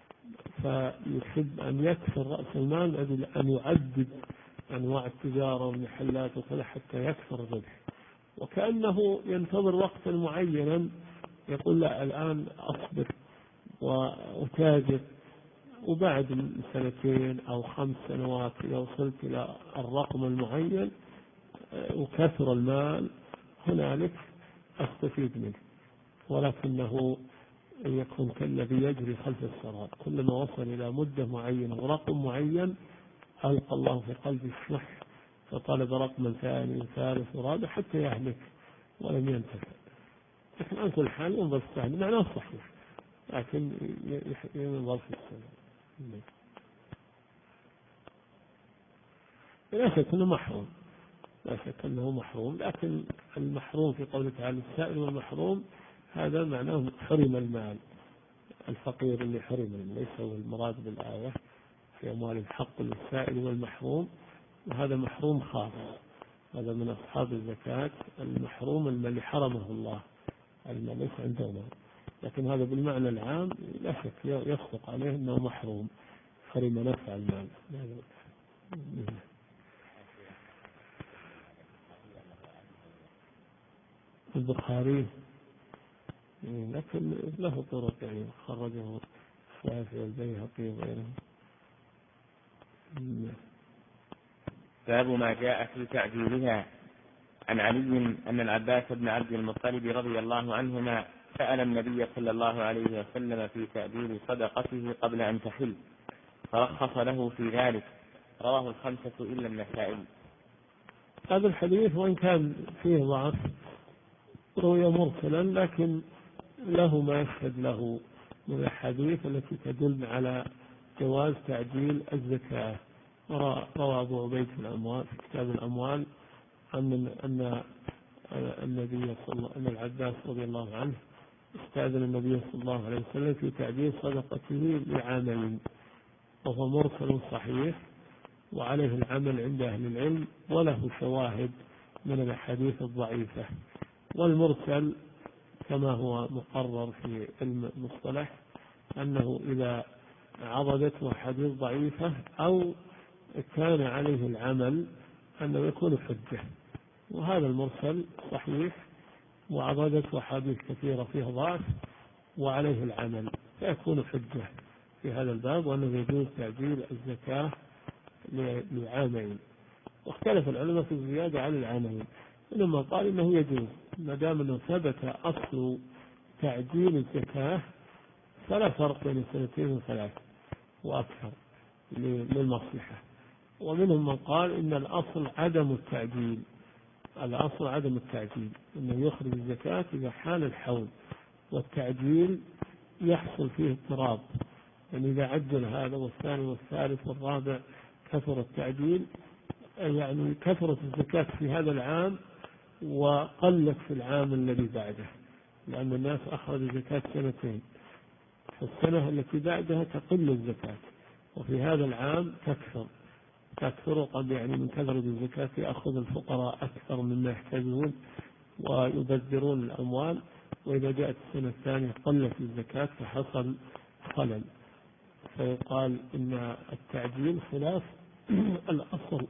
فيحب أن يكسر رأس المال أجل أن يعدد أنواع التجارة والمحلات وكذا حتى يكسر الربح، وكأنه ينتظر وقتا معينا يقول لا الآن أصبر وأتاجر، وبعد سنتين أو خمس سنوات إذا وصلت إلى الرقم المعين وكثر المال هنالك أستفيد منه. ولكنه يكون كالذي يجري خلف السراب، كلما وصل إلى مدة معينة ورقم معين ألقى الله في قلبه الشح فطلب رقما ثاني وثالث ورابع حتى يهلك ولم ينتفع. لكن على كل حال ينظر في السهل معناه صحيح، لكن ينظر في السهل لا شك أنه محروم، لا شك أنه محروم، لكن المحروم في قوله تعالى السائل والمحروم هذا معناه حرم المال، الفقير اللي حرم المال، ليس هو المراد بالآية في أموال الحق للسائل والمحروم، وهذا محروم خاص، هذا من أصحاب الزكاة المحروم اللي حرمه الله المال ليس عنده مال، لكن هذا بالمعنى العام لا شك يصدق عليه أنه محروم حرم نفع المال. البخاري لكن له طرق يعني خرجه الشافعي والبيهقي وغيرهم. باب ما جاء في تعجيلها. عن علي أن العباس بن عبد المطلب رضي الله عنهما سأل النبي صلى الله عليه وسلم في تأجيل صدقته قبل أن تحل فرخص له في ذلك، رواه الخمسة إلا النسائي. هذا الحديث وإن كان فيه ضعف روي مرسلا، لكن له ما يشهد له من الأحاديث التي تدل على جواز تعجيل الزكاة. روى أبو عبيد في الأموال في كتاب الأموال أن أن النبي صلى الله أن العباس رضي الله عنه استأذن النبي صلى الله عليه وسلم في تعجيل صدقته لعامين، وهو مرسل صحيح وعليه العمل عند أهل العلم، وله شواهد من الأحاديث الضعيفة. والمرسل كما هو مقرر في علم المصطلح أنه إذا عضدته حديث ضعيفة أو كان عليه العمل أنه يكون حجة، وهذا المرسل صحيح وعضدته حديث كثيرة فيها ضعف وعليه العمل فيكون حجة في هذا الباب، وأنه يجوز تعجيل الزكاة لعامين. واختلف العلماء في الزيادة على العامين، إنما قال إنه يجوز ما دام أنه ثبت أصل تعجيل الزكاة فلا فرق بين سنتين وثلاث وأكثر للمصلحة. ومنهم من قال إن الأصل عدم التعجيل، الأصل عدم التعجيل أنه يخرج الزكاة إذا حال الحول، والتعجيل يحصل فيه اضطراب، يعني إذا عجل هذا والثاني والثالث والرابع كثر التعجيل، يعني كثرت الزكاة في هذا العام وقلت في العام الذي بعده، لأن الناس أخرجوا زكاة سنتين، فالسنة التي بعدها تقل الزكاة، وفي هذا العام تكثر تكثر قد يعني من كثرة الزكاة يأخذ الفقراء أكثر مما يحتاجون ويبذرون الأموال، وإذا جاءت السنة الثانية قلت الزكاة فحصل خلل، فيقال إن التعجيل خلاف الأصل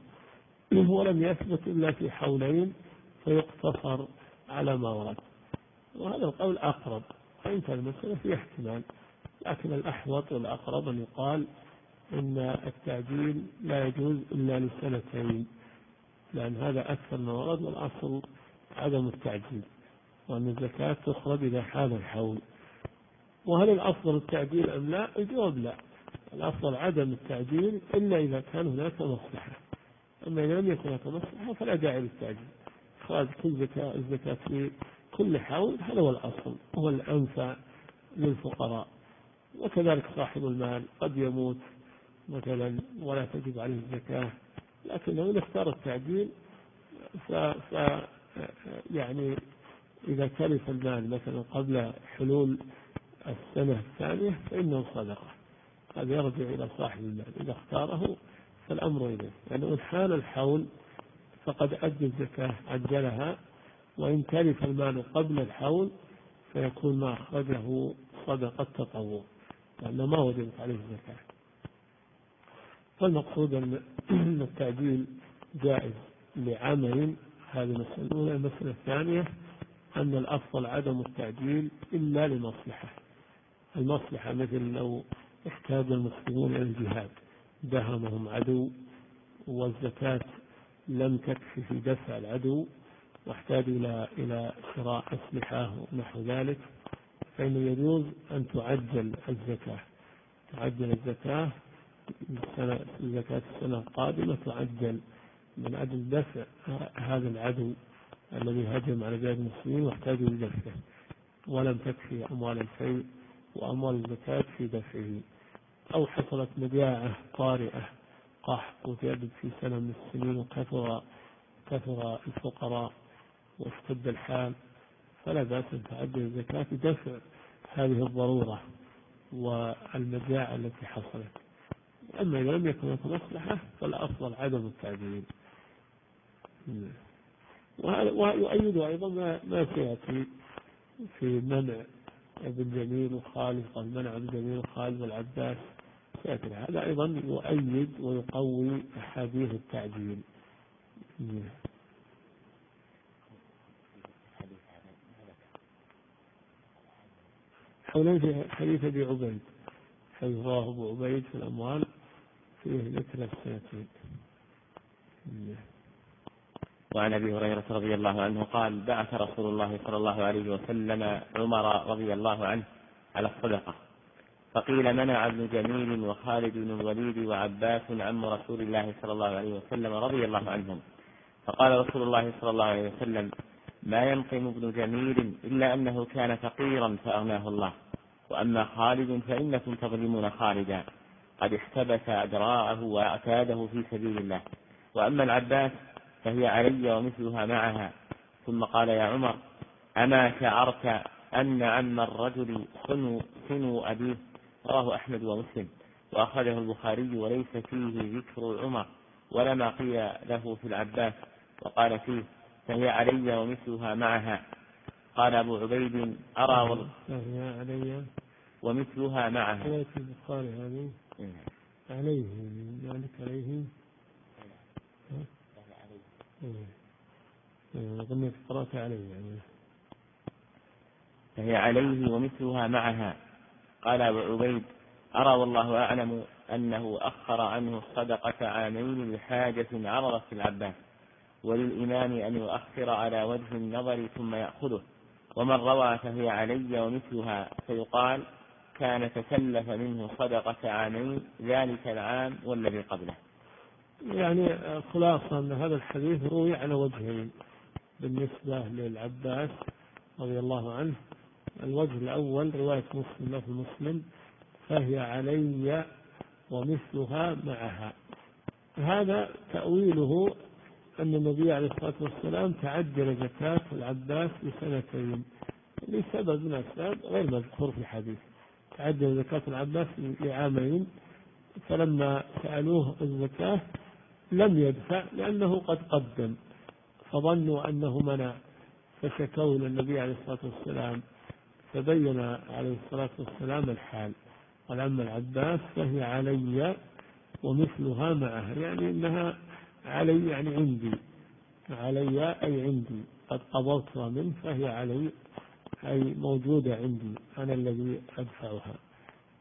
ولم يثبت إلا في حولين فيقتصر على ما ورد، وهذا القول أقرب، وإن كان المسألة في احتمال، لكن الأحوط والأقرب أن يقال إن التعجيل لا يجوز إلا لسنتين، لأن هذا أكثر ما ورد، والأصل عدم التعجيل، وأن الزكاة تخرج إذا حال الحول. وهل الأفضل التعجيل أم لا؟ الجواب لا، الأفضل عدم التعجيل إلا إذا كان هناك مصلحة، أما إذا لم يكن هناك مصلحة فلا داعي للتعجيل. إخراج كل زكاة الزكاة في كل حول هذا هو الأصل، هو الأنفع للفقراء. وكذلك صاحب المال قد يموت مثلا ولا تجب عليه الزكاة، لكنه إذا اختار التعجيل ف... ف... يعني إذا تلف المال مثلا قبل حلول السنة الثانية فإنه صدقة، هذا يرجع إلى صاحب المال إذا اختاره فالأمر إليه، لأنه يعني إن حال الحول فقد أدى الزكاة عجلها، وإن تلف المال قبل الحول فيكون ما أخرجه صدقة تطوع لأنه ما وجبت عليه الزكاة. فالمقصود أن التعجيل جائز لعمل، هذه المسألة الأولى. المسألة الثانية أن الأفضل عدم التعجيل إلا لمصلحة، المصلحة مثل لو احتاج المسلمون إلى الجهاد دهمهم عدو والزكاة لم تكفي في دفع العدو واحتاجوا إلى إلى شراء أسلحة ونحو ذلك، فإنه يجوز أن تعجل الزكاة، تعجل الزكاة زكاة السنة القادمة تعجل من أجل دفع هذا العدو الذي هجم على بلاد المسلمين واحتاجوا لدفعه، ولم تكفي أموال الفيء وأموال الزكاة في دفعه. أو حصلت مجاعة طارئة قحط وتأبد في سنة من السنين وكثر كثر الفقراء واشتد الحال، فلا بأس أن تعجل الزكاة بدفع هذه الضرورة والمجاعة التي حصلت. أما إذا لم يكن هناك مصلحة فالأفضل عدم التعجيل. ويؤيد أيضا ما سيأتي في منع ابن جميل وخالد، قال منع ابن جميل وخالد والعباس، سيأتي هذا أيضا يؤيد ويقوي أحاديث التعجيل. حولين في حديث أبي عبيد، حيث رواه أبو عبيد في الأموال فيه ذكر السنتين. وعن أبي هريرة رضي الله عنه قال بعث رسول الله صلى الله عليه وسلم عمر رضي الله عنه على الصدقة، فقيل منع ابن جميل وخالد بن الوليد وعباس عم رسول الله صلى الله عليه وسلم رضي الله عنهم، فقال رسول الله صلى الله عليه وسلم ما ينقم ابن جميل إلا أنه كان فقيرا فأغناه الله، وأما خالد فإنكم تظلمون خالدا قد احتبس أدراعه وأعتاده في سبيل الله، وأما العباس فهي علي ومثلها معها. ثم قال يا عمر أما شعرت أن عم الرجل صنو, صنو أبيه؟ رواه أحمد ومسلم وأخرجه البخاري وليس فيه ذكر عمر ولا ما قيل له في العباس، وقال فيه فهي علي ومثلها معها. قال أبو عبيد أرى وال... فهي علي ومثلها معها. عليه البخاري هذه عليه ذلك عليه ظنيت قرأت عليه يعني. فهي عليه ومثلها معها. قال أبو عبيد أرى والله أعلم أنه أخر عنه الصدقة عامين لحاجة عرضت في العباس، وللإمام أن يؤخر على وجه النظر ثم يأخذه، ومن روى فهي علي ومثلها فيقال كان تسلف منه صدقة عامين ذلك العام والذي قبله. يعني خلاصة أن هذا الحديث روي على وجهين بالنسبة للعباس رضي الله عنه. الوجه الأول رواية مسلم في مسلم فهي علي ومثلها معها، هذا تأويله أن النبي عليه الصلاة والسلام تعجل زكاة العباس بسنتين لسبب من الأسباب غير مذكور في الحديث، تعجل زكاة العباس لعامين، فلما سألوه الزكاة لم يدفع لأنه قد قدم، فظنوا أنه منع فشكوا إلى النبي عليه الصلاة والسلام، فبين عليه الصلاة والسلام الحال. قال أما العباس فهي علي ومثلها معها، يعني إنها علي يعني عندي، علي أي عندي قد قبضتها منه فهي علي أي موجودة عندي أنا الذي أدفعها.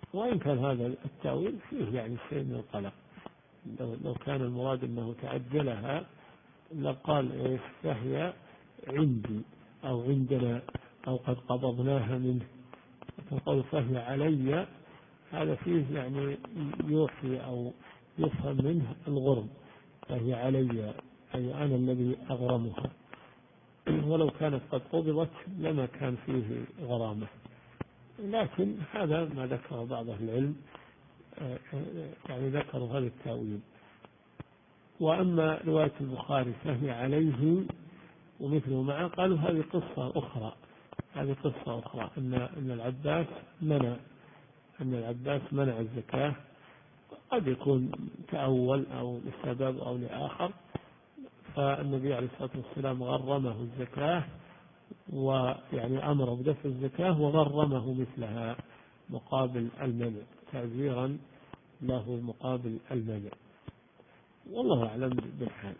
وإن كان هذا التأويل فيه يعني شيء من القلق، لو, لو كان المراد أنه تعجلها لقال إيش فهي عندي أو عندنا أو قد قبضناها منه. فقال فهي علي، هذا فيه يعني يوحي أو يفهم منه الغرم، فهي علي أي أنا الذي أغرمها، ولو كانت قد قبضت لما كان فيه غرامة. لكن هذا ما ذكر بعض أهل العلم، يعني ذكروا هذا التأويل. وأما رواية البخاري فهي عليه ومثله معه، قالوا هذه قصة أخرى، هذه قصة أخرى أن أن العباس منع أن العباس منع الزكاة، قد يكون تأول أو لسبب أو لآخر، فالنبي عليه الصلاة والسلام غرمه الزكاة، ويعني أمره بدفع الزكاة وغرمه مثلها مقابل المنع، تعزيرا له مقابل المنع، والله أعلم بالحال.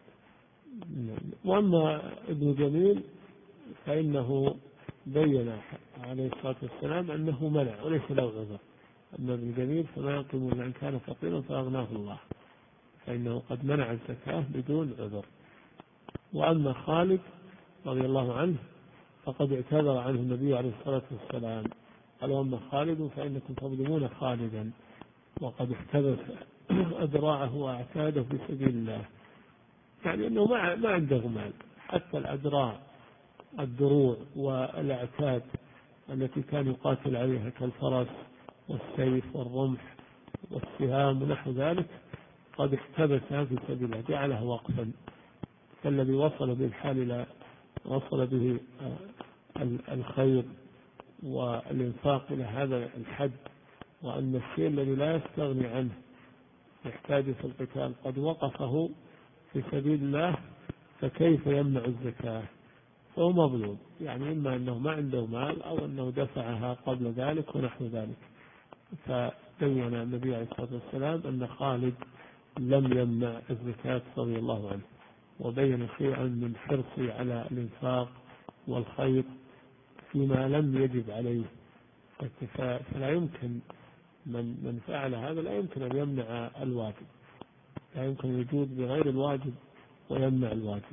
وأما ابن جميل فإنه بين عليه الصلاة والسلام أنه منع وليس له عذر. أما ابن جميل فما يقيم أن كان فقيرا فأغناه الله، فإنه قد منع الزكاة بدون عذر. وأما خالد رضي الله عنه فقد اعتذر عنه النبي عليه الصلاة والسلام، قال وأما خالد فإنكم تظلمون خالدا وقد احتبس أذراعه وأعتاده في سبيل الله، يعني أنه ما ما عنده مال، حتى الأذراع الدروع والأعتاد التي كان يقاتل عليها كالفرس والسيف والرمح والسهام ونحو ذلك قد احتبسها في سبيل الله، جعلها وقفا. فالذي وصل به الحال إلى وصل به الخير والإنفاق إلى هذا الحد، وأن الشيء الذي لا يستغني عنه يحتاج في القتال قد وقفه في سبيل الله، فكيف يمنع الزكاة؟ فهو مظلوم، يعني إما أنه ما عنده مال أو أنه دفعها قبل ذلك ونحو ذلك. فبين النبي عليه الصلاة والسلام أن خالد لم يمنع الزكاة رضي الله عنه، وبين شيئا من حرصه على الإنفاق والخير فيما لم يجب عليه، فلا يمكن من من فعل هذا لا يمكن أن يمنع الواجب، لا يمكن الوجود بغير الواجب ويمنع الواجب.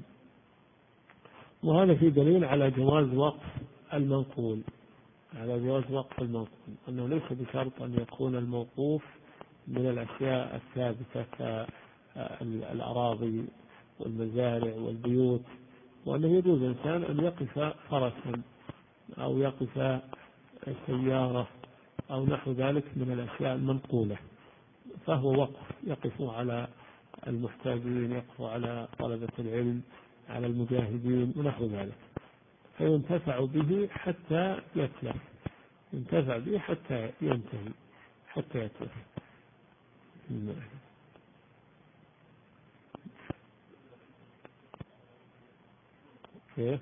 وهذا في دليل على جواز وقف المنقول، على جواز وقف المنقول، أنه ليس بشرط أن يكون الموقوف من الأشياء الثابتة كالأراضي والمزارع والبيوت، وأنه يجوز الإنسان أن يقف فرسا أو يقف سيارة أو نحو ذلك من الأشياء المنقولة، فهو وقف يقف على المحتاجين، يقف على طلبة العلم، على المجاهدين ونحو ذلك، فينتفع به حتى يتلف، ينتفع به حتى ينتهي حتى يتلف. كيف؟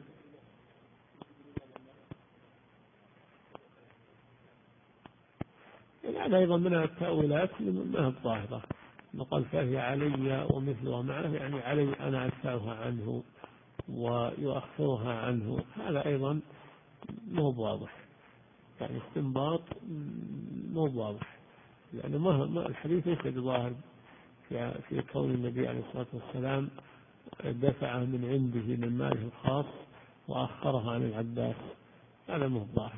يعني أيضا من التأويلات ما هي الظاهرة، قال فهي علي ومثلها معه، يعني علي أنا أدفعها عنه ويؤخرها عنه، هذا أيضا مو واضح، يعني استنباط مو واضح، يعني ما الحديث ليس بظاهر في, في كون النبي عليه الصلاة والسلام دفعه من عنده من ماله الخاص وأخرها عن العباس، هذا مو ظاهر.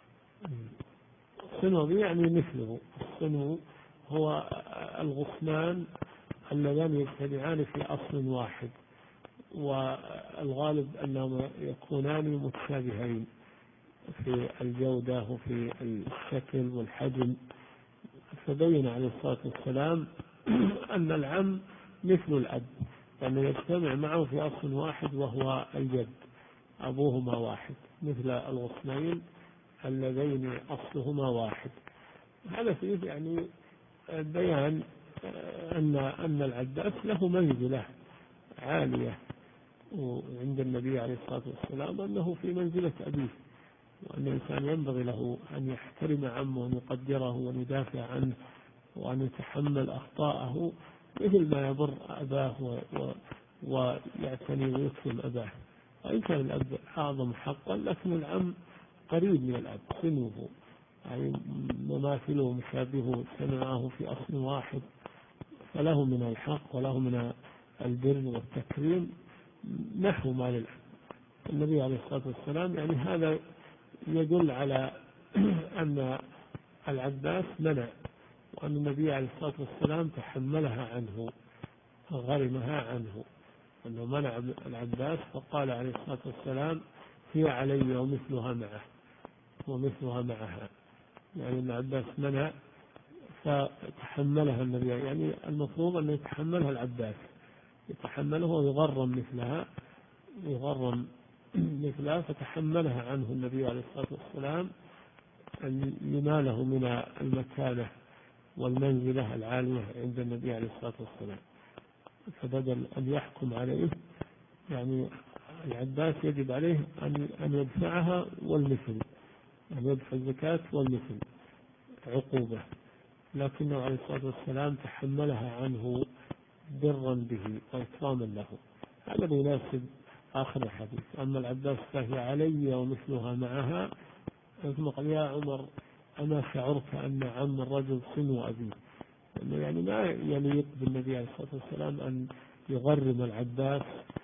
الصنو يعني مثله، الصنو هو الغصنان اللذان يجتمعان في أصل واحد، والغالب أنهما يكونان متشابهين في الجودة وفي الشكل والحجم. فبين عليه الصلاة والسلام أن العم مثل الأب، لأنه يعني يجتمع معه في أصل واحد وهو الجد، أبوهما واحد، مثل الغصنين اللذين أصلهما واحد. هذا فيه يعني بيان أن أن العباس له منزلة عالية وعند النبي عليه الصلاة والسلام، أنه في منزلة أبيه، وأن الإنسان ينبغي له أن يحترم عمه وأن يقدره وأن يدافع عنه وأن يتحمل أخطاءه مثل ما يبر أباه ويعتني ويكرم أباه. وإن كان الأب أعظم حقا، لكن العم قريب من الأب، سنه يعني مماثله مشابهه سمعه في أصل واحد فله من الحق وله من البر والتكريم نحو ما للعبد. النبي عليه الصلاة والسلام يعني هذا يدل على أن العباس منع، وأن النبي عليه الصلاة والسلام تحملها عنه غرمها عنه، أنه منع العباس فقال عليه الصلاة والسلام هي علي ومثلها معه ومثلها معها، يعني العباس منع فتحملها النبي، يعني المفروض أن يتحملها العباس، يتحمله ويغرم مثلها يغرم مثلها فتحملها عنه النبي عليه الصلاة والسلام لما له من المكانة والمنزلة العالية عند النبي عليه الصلاة والسلام. فبدل أن يحكم عليه يعني العباس يجب عليه أن يدفعها والمثل، أن يدفع الزكاة والمثل عقوبة، لكنه عليه الصلاة والسلام تحملها عنه برا به وإكراما له. هذا يناسب آخر الحديث. أما العباس فهي علي ومثلها معها، ثم قال يا عمر أما شعرت أن عم الرجل صنو أبيه، يعني ما يليق بالنبي عليه الصلاة والسلام أن يغرم العباس،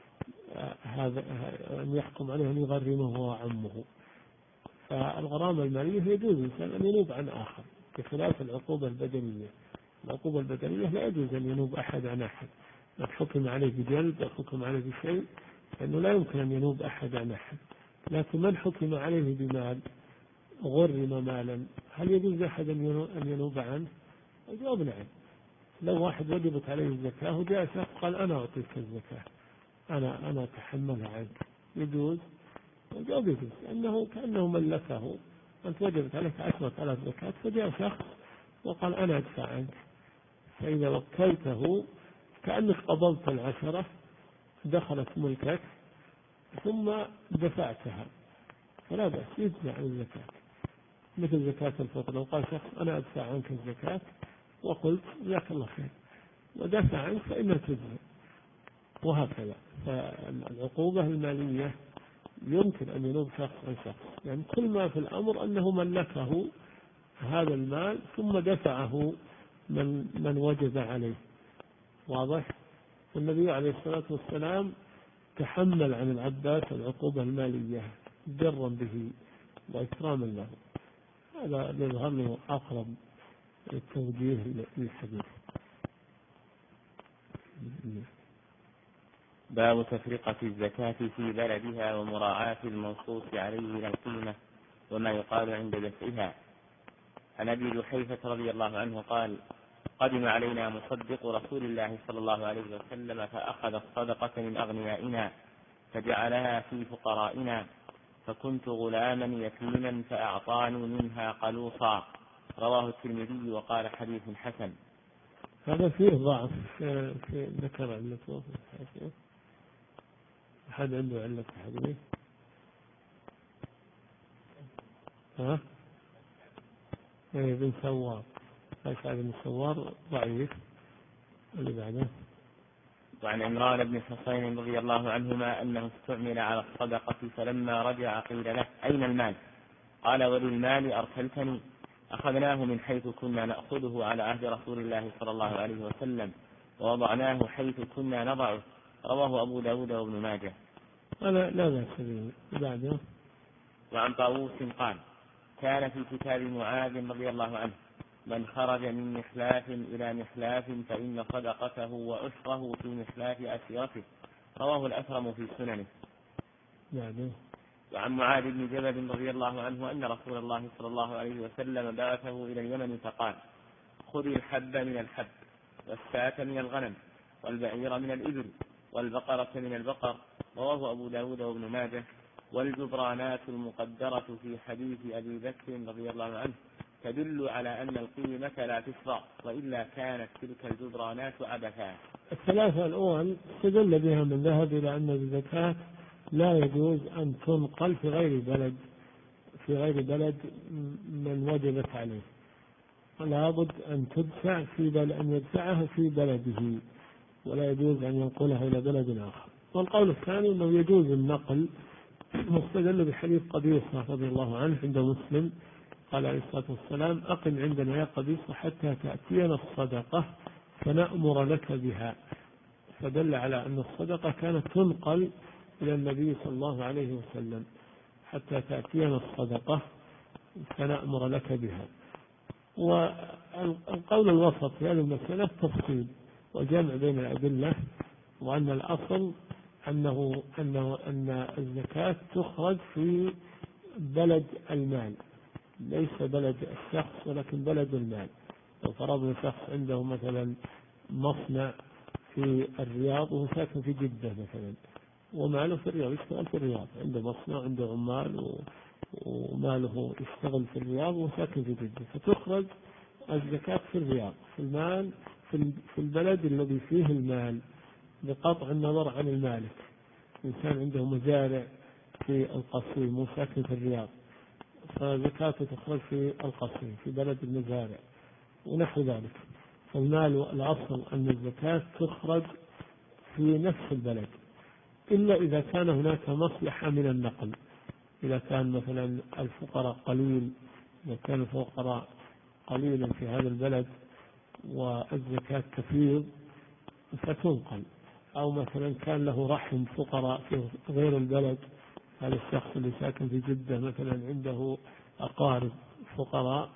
هذا أن يحكم عليه أن يغرمه هو عمه. فالغرامة المالية يجوز الإنسان أن ينوب عن آخر بخلاف العقوبة البدنية. العقوبة البدنية لا يجوز أن ينوب أحد عن أحد، ما حكم عليه بجلد أو حكم عليه بشيء لأنه لا يمكن أن ينوب أحد عن أحد. لكن من حكم عليه بمال غرم مالا هل يجوز أحد أن ينوب عنه؟ الجواب نعم. لو واحد وجبت عليه الزكاة وجاء شخص قال أنا أعطيك الزكاة، أنا أنا أتحملها عنك، يجوز؟ الجواب يجوز، لأنه كأنه ملكه. أنت وجبت عليك عشرة آلاف زكاة فجاء شخص وقال أنا أدفع عنك، فإذا وكلته كأنك قبضت العشرة دخلت ملكك ثم دفعتها، فلا بأس يجزي عن الزكاة. مثل زكاة الفطر، لو قال شخص أنا أدفع عنك الزكاة وقلت جزاك الله خير ودافع عنك فإنها تجزي، وهكذا. فالعقوبة المالية يمكن أن ينوب شخص عن شخص، يعني كل ما في الأمر أنه ملكه هذا المال ثم دفعه من من وجب عليه. واضح؟ والنبي عليه الصلاة والسلام تحمل عن العباس العقوبة المالية برا به وإكراما له. هذا يظهر له أقرب التوجيه للحديث. باب تفرقة الزكاة في بلدها ومراعاة المنصوص عليه إلى القيمة وما يقال عند دفعها. عن أبي جحيفة رضي الله عنه قال قدم علينا مصدق رسول الله صلى الله عليه وسلم فأخذ الصدقة من أغنيائنا فجعلها في فقرائنا، فكنت غلاما يتيما فأعطاني منها قلوصا. رواه الترمذي وقال حديث حسن. هذا فيه ضعف في ذكر علته في الحديث. أحد عنده علة الحديث؟ ها؟ إيه بن سوار، أسعد بن سوار ضعيف. اللي بعده وعن عمران بن حسين رضي الله عنهما أنه استعمل على الصدقة فلما رجع قيل له أين المال؟ قال وللمال أرسلتني. أخذناه من حيث كنا نأخذه على عهد رسول الله صلى الله عليه وسلم ووضعناه حيث كنا نضعه. رواه أبو داود وابن ماجه. أنا لا بأس به. بعده وعن طاووس قال كان في كتاب معاذ رضي الله عنه من خرج من مخلاف إلى مخلاف فإن صدقته وعشره في مخلاف أسيرته. رواه الأثرم في سننه. بعده وعن معاذ بن جبل رضي الله عنه أن رسول الله صلى الله عليه وسلم بعثه إلى اليمن فقال خذ الحب من الحب والشاة من الغنم والبعير من الإبل والبقرة من البقر. رواه أبو داود وابن ماجه. والجبرانات المقدرة في حديث أبي بكر رضي الله عنه تدل على أن القيمة لا تشرع وإلا كانت تلك الجبرانات عبثا. الثلاثة الأول استدل بها من ذهب إلى أن الزكاة لا يجوز أن تنقل في غير بلد في غير بلد من وجبت عليه، ولا بد أن تدفع في بلد أن يدفعها في بلده، ولا يجوز أن ينقلها إلى بلد آخر. والقول الثاني أنه يجوز النقل، مستدل بحديث قبيصة رضي الله عنه عند مسلم قال عليه الصلاة والسلام أقم عندنا يا قبيصة حتى تأتينا الصدقة فنأمر لك بها، فدل على أن الصدقة كانت تنقل إلى النبي صلى الله عليه وسلم حتى تأتينا الصدقة فنأمر لك بها. والقول الوسط في هذه المسألة تفصيل وجمع بين الأدلة، وأن الأصل أنه أنه أن الزكاة تخرج في بلد المال، ليس بلد الشخص ولكن بلد المال. لو فرضنا شخص عنده مثلا مصنع في الرياض وهو ساكن في جدة مثلا، وماله في الرياض، يشتغل في الرياض، عنده مصنع عنده عمال وماله يشتغل في الرياض وساكن في جدة، فتخرج الزكاة في الرياض في المال في البلد الذي فيه المال بقطع النظر عن المالك. إنسان عنده مزارع في القصيم وساكن في الرياض، فزكاته تخرج في القصيم في بلد المزارع ونحو ذلك. فالمال الأصل أن الزكاة تخرج في نفس البلد، إلا إذا كان هناك مصلحة من النقل. إذا كان مثلا الفقراء قليل، إذا كان الفقراء قليلا في هذا البلد والزكاة كثير فتنقل. أو مثلا كان له رحم فقراء في غير البلد، هذا الشخص اللي ساكن في جدة مثلا عنده أقارب فقراء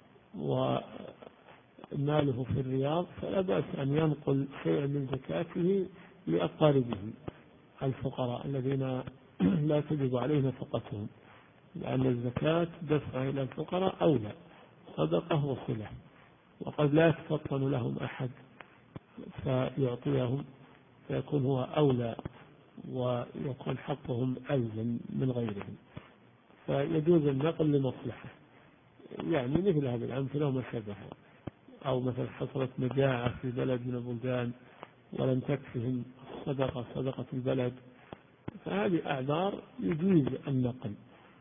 وماله في الرياض، فلا بأس أن ينقل شيئا من زكاته لأقاربه الفقراء الذين لا تجب عليه نفقتهم، لأن الزكاة دفع إلى الفقراء أولى، صدقة وصلة، وقد لا يتفطن لهم أحد فيعطيهم، فيكون هو أولى ويكون حقهم ألزم من غيرهم. فيجوز النقل لمصلحة، يعني مثل هذه الأمثلة وما شابهها. أو مثلا حصلت مجاعة في بلد من البلدان ولم تكفهم الصدقة صدقة البلد، فهذه أعذار يجوز النقل.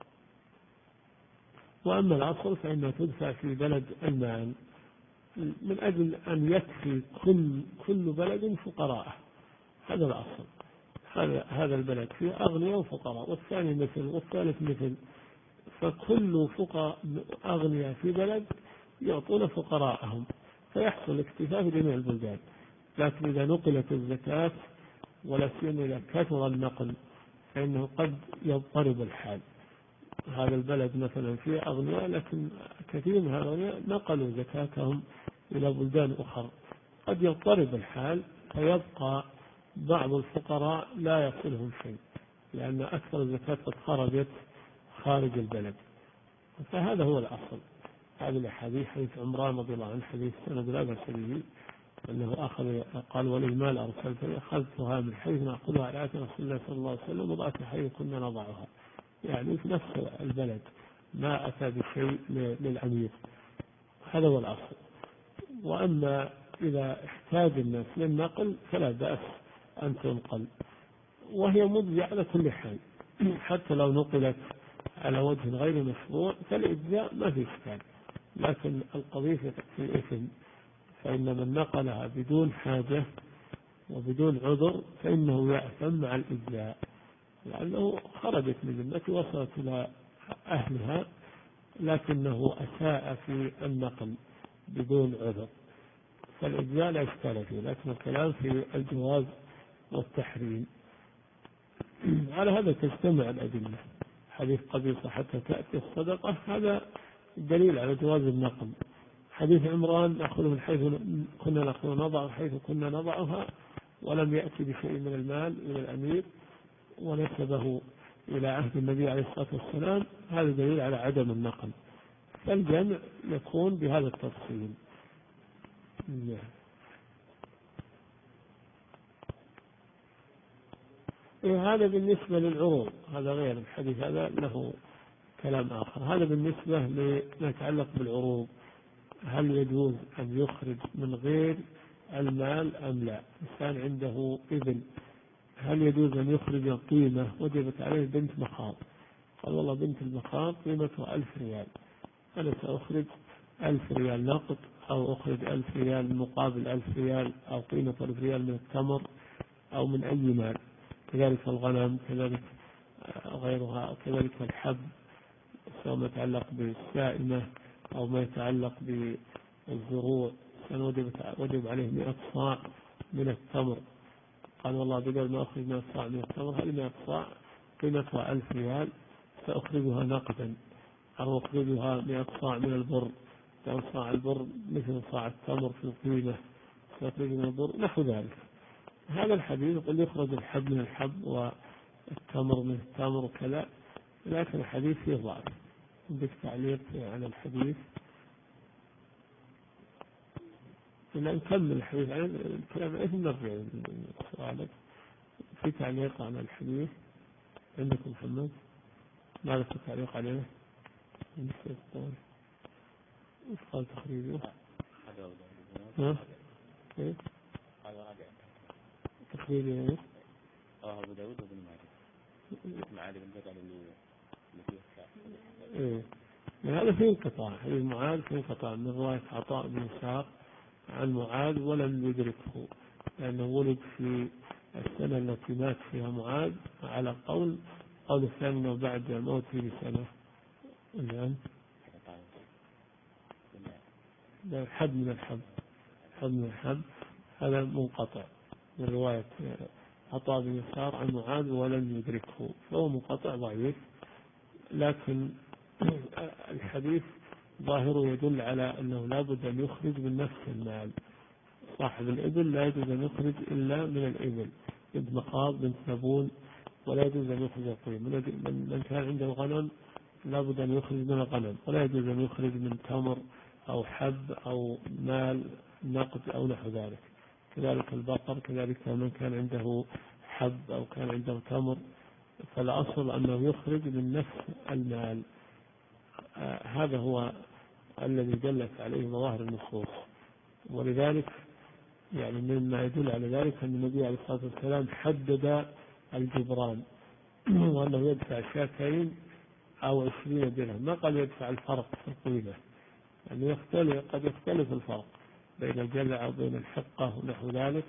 وأما الأصل فإنها تدفع في بلد المال من أجل أن يكفي كل كل بلد فقراءه، هذا الأصل. هذا هذا البلد فيه أغنياء وفقراء، والثاني مثل والثالث مثل، فكل فقراء أغنياء في بلد يعطون فقراءهم فيحصل الاكتفاء في جميع البلدان. لكن إذا نقلت الزكاة ولا سيما إذا كثر النقل فإنه قد يضطرب الحال. هذا البلد مثلا فيه أغنياء لكن كثير من هؤلاء نقلوا زكاتهم إلى بلدان أخرى، قد يضطرب الحال فيبقى بعض الفقراء لا يصلهم شيء، لأن أكثر الزكاة قد خرجت خارج البلد. فهذا هو الأصل. هذه الأحاديث حديث عمران رضي الله عنه حديث سند لا بأس به، أنه أخذ قال وللمال أرسلت أخذتها من حيث نأخذها على عهد رسول الله صلى الله عليه وسلم وضعت حيث كنا نضعها، يعني في نفس البلد ما أتى بشيء للأمير. هذا هو الأصل. وأما إذا احتاج الناس للنقل فلا بأس أن تنقل، وهي مجزية على كل حال، حتى لو نقلت على وجه غير مشروع فالإجزاء ما في إشكال. لكن القضية في الإثم، فإن من نقلها بدون حاجة وبدون عذر فإنه يأثم مع الإجزاء، لأنه خرجت من ذمته وصلت إلى أهلها لكنه أساء في النقل بدون عذر، فالإجزاء لا إشكال فيه. لكن الكلام في الجواز والتحريم. على هذا تجتمع الأدلة. حديث قبيصة حتى تأتي الصدقة هذا دليل على جواز النقل. حديث عمران نأخذ من حيث كنا نأخذ نضع حيث كنا نضعها، ولم يأتي بشيء من المال إلى الأمير ونسبه إلى عهد النبي عليه الصلاة والسلام، هذا دليل على عدم النقل. فالجمع يكون بهذا التفصيل. إيه هذا بالنسبة للعروض، هذا غير الحديث، هذا له كلام آخر. هذا بالنسبة لما يتعلق بالعروض، هل يجوز أن يخرج من غير المال أم لا؟ إنسان عنده إبل، هل يجوز أن يخرج قيمة وجبت عليه بنت مخاض؟ قال والله بنت المخاض قيمتها ألف ريال، أنا سأخرج ألف ريال نقد، أو أخرج ألف ريال مقابل ألف ريال، أو قيمة ألف ريال من التمر أو من أي مال، كذلك الغنم، كذلك غيرها، كذلك الحب، سواء ما يتعلق بالسائمة أو ما يتعلق بالزروع كان وجب وجب عليه مئة صاع من التمر. قال والله بدل ما أخرج مئة صاع من التمر هذه مئة صاع قيمتها ألف ريال سأخرجها نقدا، أو أخرجها مئة صاع من البر، لأن صاع البر مثل صاع التمر في القيمة سأخرج من البر نحو ذلك. هذا الحديث يقول يخرج الحب من الحب والتمر من التمر وكذا، لكن الحديث فيه ضعف. عندك تعليق على الحديث؟ إلا نكمل الحديث عن الكلام إيش نرجع سؤالك. في تعليق على الحديث عندكم محمد؟ ماذا في تعليق عليه؟ إيش قال تخريجه؟ ها؟ إيه؟ تخريجه إيه؟ رواه أبو داود وابن ماجه. معاذ بن جبل اللي فيه الشافعي. إيه. هذا فيه انقطاع، حديث معاذ فيه انقطاع من رواية عطاء بن يسار عن معاذ ولم يدركه، لأنه ولد في السنة التي مات فيها معاذ على قول قول الثاني أنه بعد موته بسنة. الآن حد من الحب حد من الحب هذا منقطع من رواية عطاء بن يسار عن معاذ ولم يدركه، فهو منقطع ضعيف. لكن الحديث ظاهره يدل على أنه لا بد أن يخرج من نفس المال. صاحب الإبل لا يجوز أن يخرج إلا من الإبل، بنت مخاض بنت نبون، ولا يجوز أن يخرج الطين. من كان عنده غنم لا بد أن يخرج من الغنم، ولا يجوز أن يخرج من تمر أو حب أو مال نقد أو نحو ذلك. كذلك البقر، كذلك من كان عنده حب أو كان عنده تمر، فالأصل أنه يخرج من نفس المال. آه هذا هو الذي دلت عليه ظواهر النصوص. ولذلك يعني مما يدل على ذلك أن النبي عليه الصلاة والسلام حدد الجبران وأنه يدفع شاتين أو عشرين درهم، ما قال يدفع الفرق في القيمة، يعني يختلف قد يختلف الفرق بين الجلع وبين الحقة ونحو ذلك.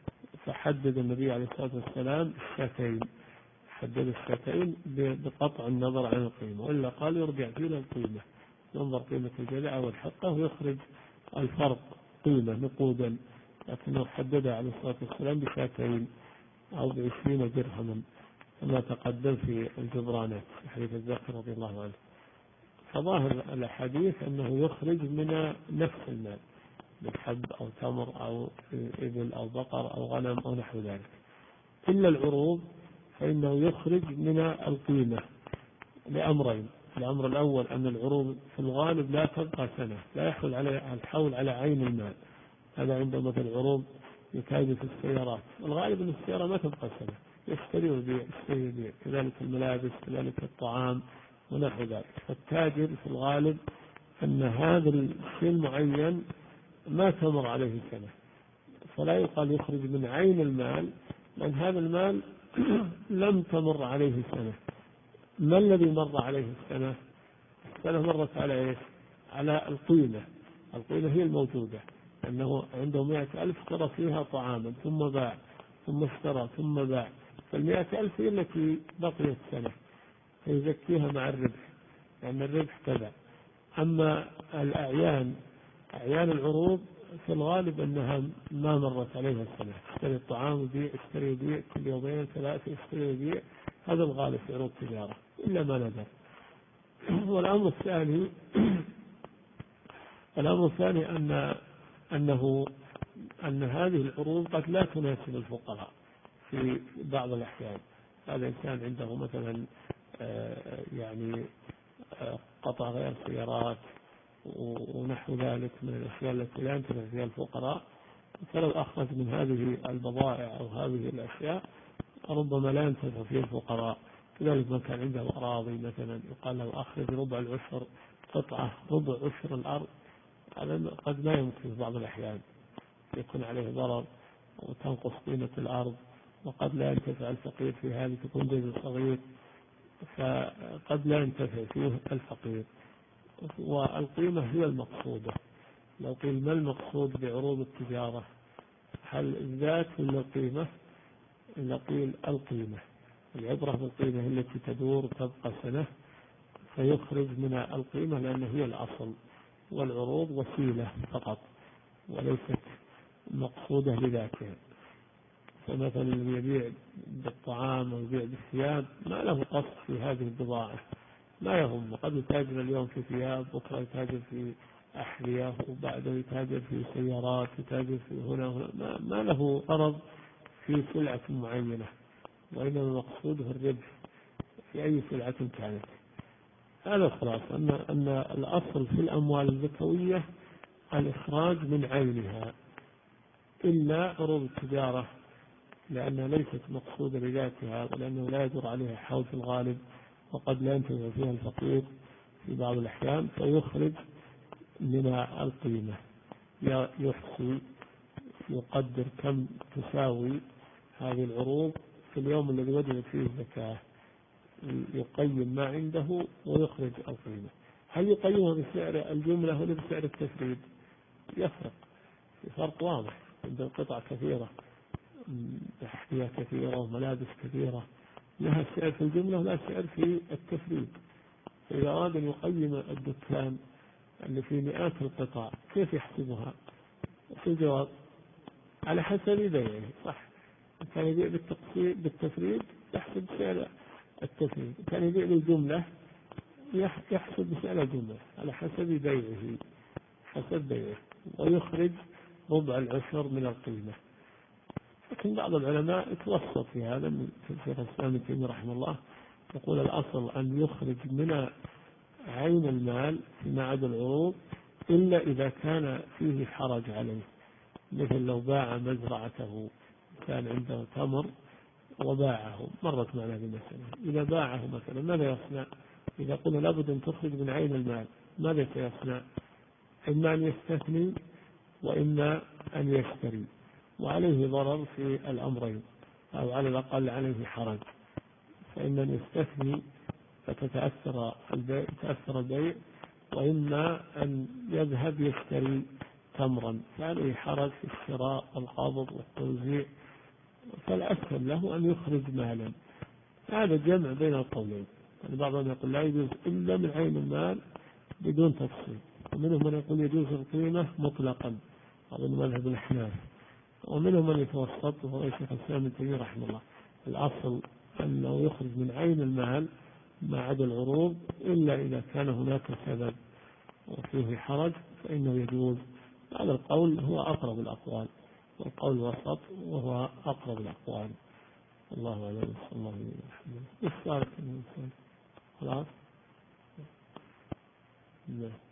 فحدد النبي عليه الصلاة والسلام الشاتين، حدد الشاتين بقطع النظر عن القيمة، وإلا قال يرجع فينا القيمة، ينظر قيمة الجلع والحقة ويخرج الفرق قيمة نقودا، لكنه حددها عليه الصلاة والسلام بشاتين أو بعشرين درهما كما تقدم في الجبرانات في حديث الزكي رضي الله عنه. فظاهر الأحاديث أنه يخرج من نفس المال من حب أو تمر أو إبل أو بقر أو غنم أو نحو ذلك. إلا العروض فإنه يخرج من القيمة لأمرين. الأمر الأول أن العروض في الغالب لا تبقى سنة، لا يحول على الحول على عين المال. هذا عنده مثل عروض يكاد في السيارات، الغالب أن السيارة ما تبقى سنة، يشتري ويبيع يشتري ويبيع، كذلك الملابس كذلك الطعام ونحو ذلك. فالتاجر في الغالب أن هذا الشيء المعين ما تمر عليه سنة، فلا يقال يخرج من عين المال، لأن هذا المال لم تمر عليه سنة. ما الذي مر عليه السنة؟ السنة مرت على إيش؟ على القيمة. القيمة هي الموجودة، أنه عنده مئة ألف اشترى فيها طعاما ثم باع ثم اشترى ثم باع، فالمئة ألف هي التي بقيت سنة فيزكيها مع الربح، لأن الربح تبع. أما الأعيان أعيان العروض في الغالب أنها ما مرت عليها السنة، اشتري الطعام وبيع اشتري وبيع كل يومين ثلاثة اشتري وبيع، هذا الغالب في عروض التجارة إلا ما ندر. والأمر الثاني الأمر الثاني أن أنه أن هذه العروض قد لا تناسب الفقراء في بعض الأحيان. هذا إنسان عنده مثلا يعني قطع غير سيارات ونحو ذلك من الأشياء التي لا ينتفع فيها الفقراء، فلو أخرج من هذه البضائع أو هذه الأشياء ربما لا ينتفع فيها الفقراء. كذلك من كان عنده أراضي مثلا يقال له أخرج ربع العشر قطعة ربع عشر الأرض، هذا قد لا يمكن في بعض الأحيان، يكون عليه ضرر وتنقص قيمة الأرض، وقد لا ينتفع الفقير في هذه، تكون جزء صغير فقد لا ينتفع فيه الفقير. والقيمة هي المقصودة. لو قيل ما المقصود بعروض التجارة، هل الذات ولا القيمة؟ إلا قيل القيمة. العبرة بالقيمة التي تدور تبقى سنة، فيخرج من القيمة لأنه هي الأصل، والعروض وسيلة فقط وليست مقصودة لذاتها. فمثلا اللي يبيع بالطعام أو يبيع بالثياب ما له قصد في هذه البضاعة، ما يهم، قد يتاجر اليوم في ثياب، بكرة يتاجر في أحذية، وبعده يتاجر في سيارات، يتاجر في هنا وهنا، ما, ما له غرض في سلعة معينة، وإنما مقصوده الربح في أي سلعة كانت. هذا خلاص أن أن الأصل في الأموال الزكوية الإخراج من عينها إلا عروض التجارة، لأنها ليست مقصودة لذاتها، ولأنه لا يدور عليها حول في الغالب، وقد لا ينتفع فيها الفقير في بعض الأحيان، فيخرج من القيمة، يحصي يقدر كم تساوي هذه العروض في اليوم الذي وجدت فيه الزكاة، يقيم ما عنده ويخرج القيمة. هل يقيمها بسعر الجملة ولا بسعر التفريد؟ يفرق، في فرق واضح. عند القطع كثيرة، أحذية كثيرة وملابس كثيرة، لها سعر في الجملة ولا سعر في التفريد. فإذا أراد أن يقيم الدكان اللي في مئات القطع كيف يحسبها؟ في الجواب على حسب بيعه، صح. كان يبيع بالتفريد يحسب سعر التفريد، كان يبيع بالجملة يحسب بسعر الجملة على حسب بيعه، حسب بيعه، ويخرج ربع العشر من القيمة. لكن بعض العلماء يتوسط في هذا، من شيخ الإسلام ابن تيمية رحمه الله يقول الأصل أن يخرج من عين المال فيما عدا العروض إلا إذا كان فيه حرج عليه، مثل لو باع مزرعته، كان عنده تمر وباعه، مرت معنا هذه المسألة، إذا باعه مثلا ماذا يصنع؟ إذا قلنا لابد أن تخرج من عين المال ماذا سيصنع؟ إما أن يستثني وإما أن يشتري، وعليه ضرر في الأمرين، أو على الأقل عليه حرج. فإما أن يستثني فتتأثر البيع تأثر البيع، وإما أن يذهب يشتري تمرا فعليه حرج في الشراء والقبض والتوزيع، فالأسهل له أن يخرج مالا. هذا جمع بين القولين، يعني بعضهم يقول لا يجوز إلا من عين المال بدون تفصيل، ومنهم من يقول يجوز القيمة مطلقا، هذا مذهب الأحناف، ومنهم من يتوسط وهو شيخ الإسلام ابن تيمية رحمه الله. الأصل أنه يخرج من عين المال ما عدا العروض إلا إذا كان هناك سبب وفيه حرج فإنه يجوز. هذا القول هو أقرب الأقوال، والقول الوسط وهو أقرب الأقوال. الله أعلم. صلى الله عليه وسلم. خلاص.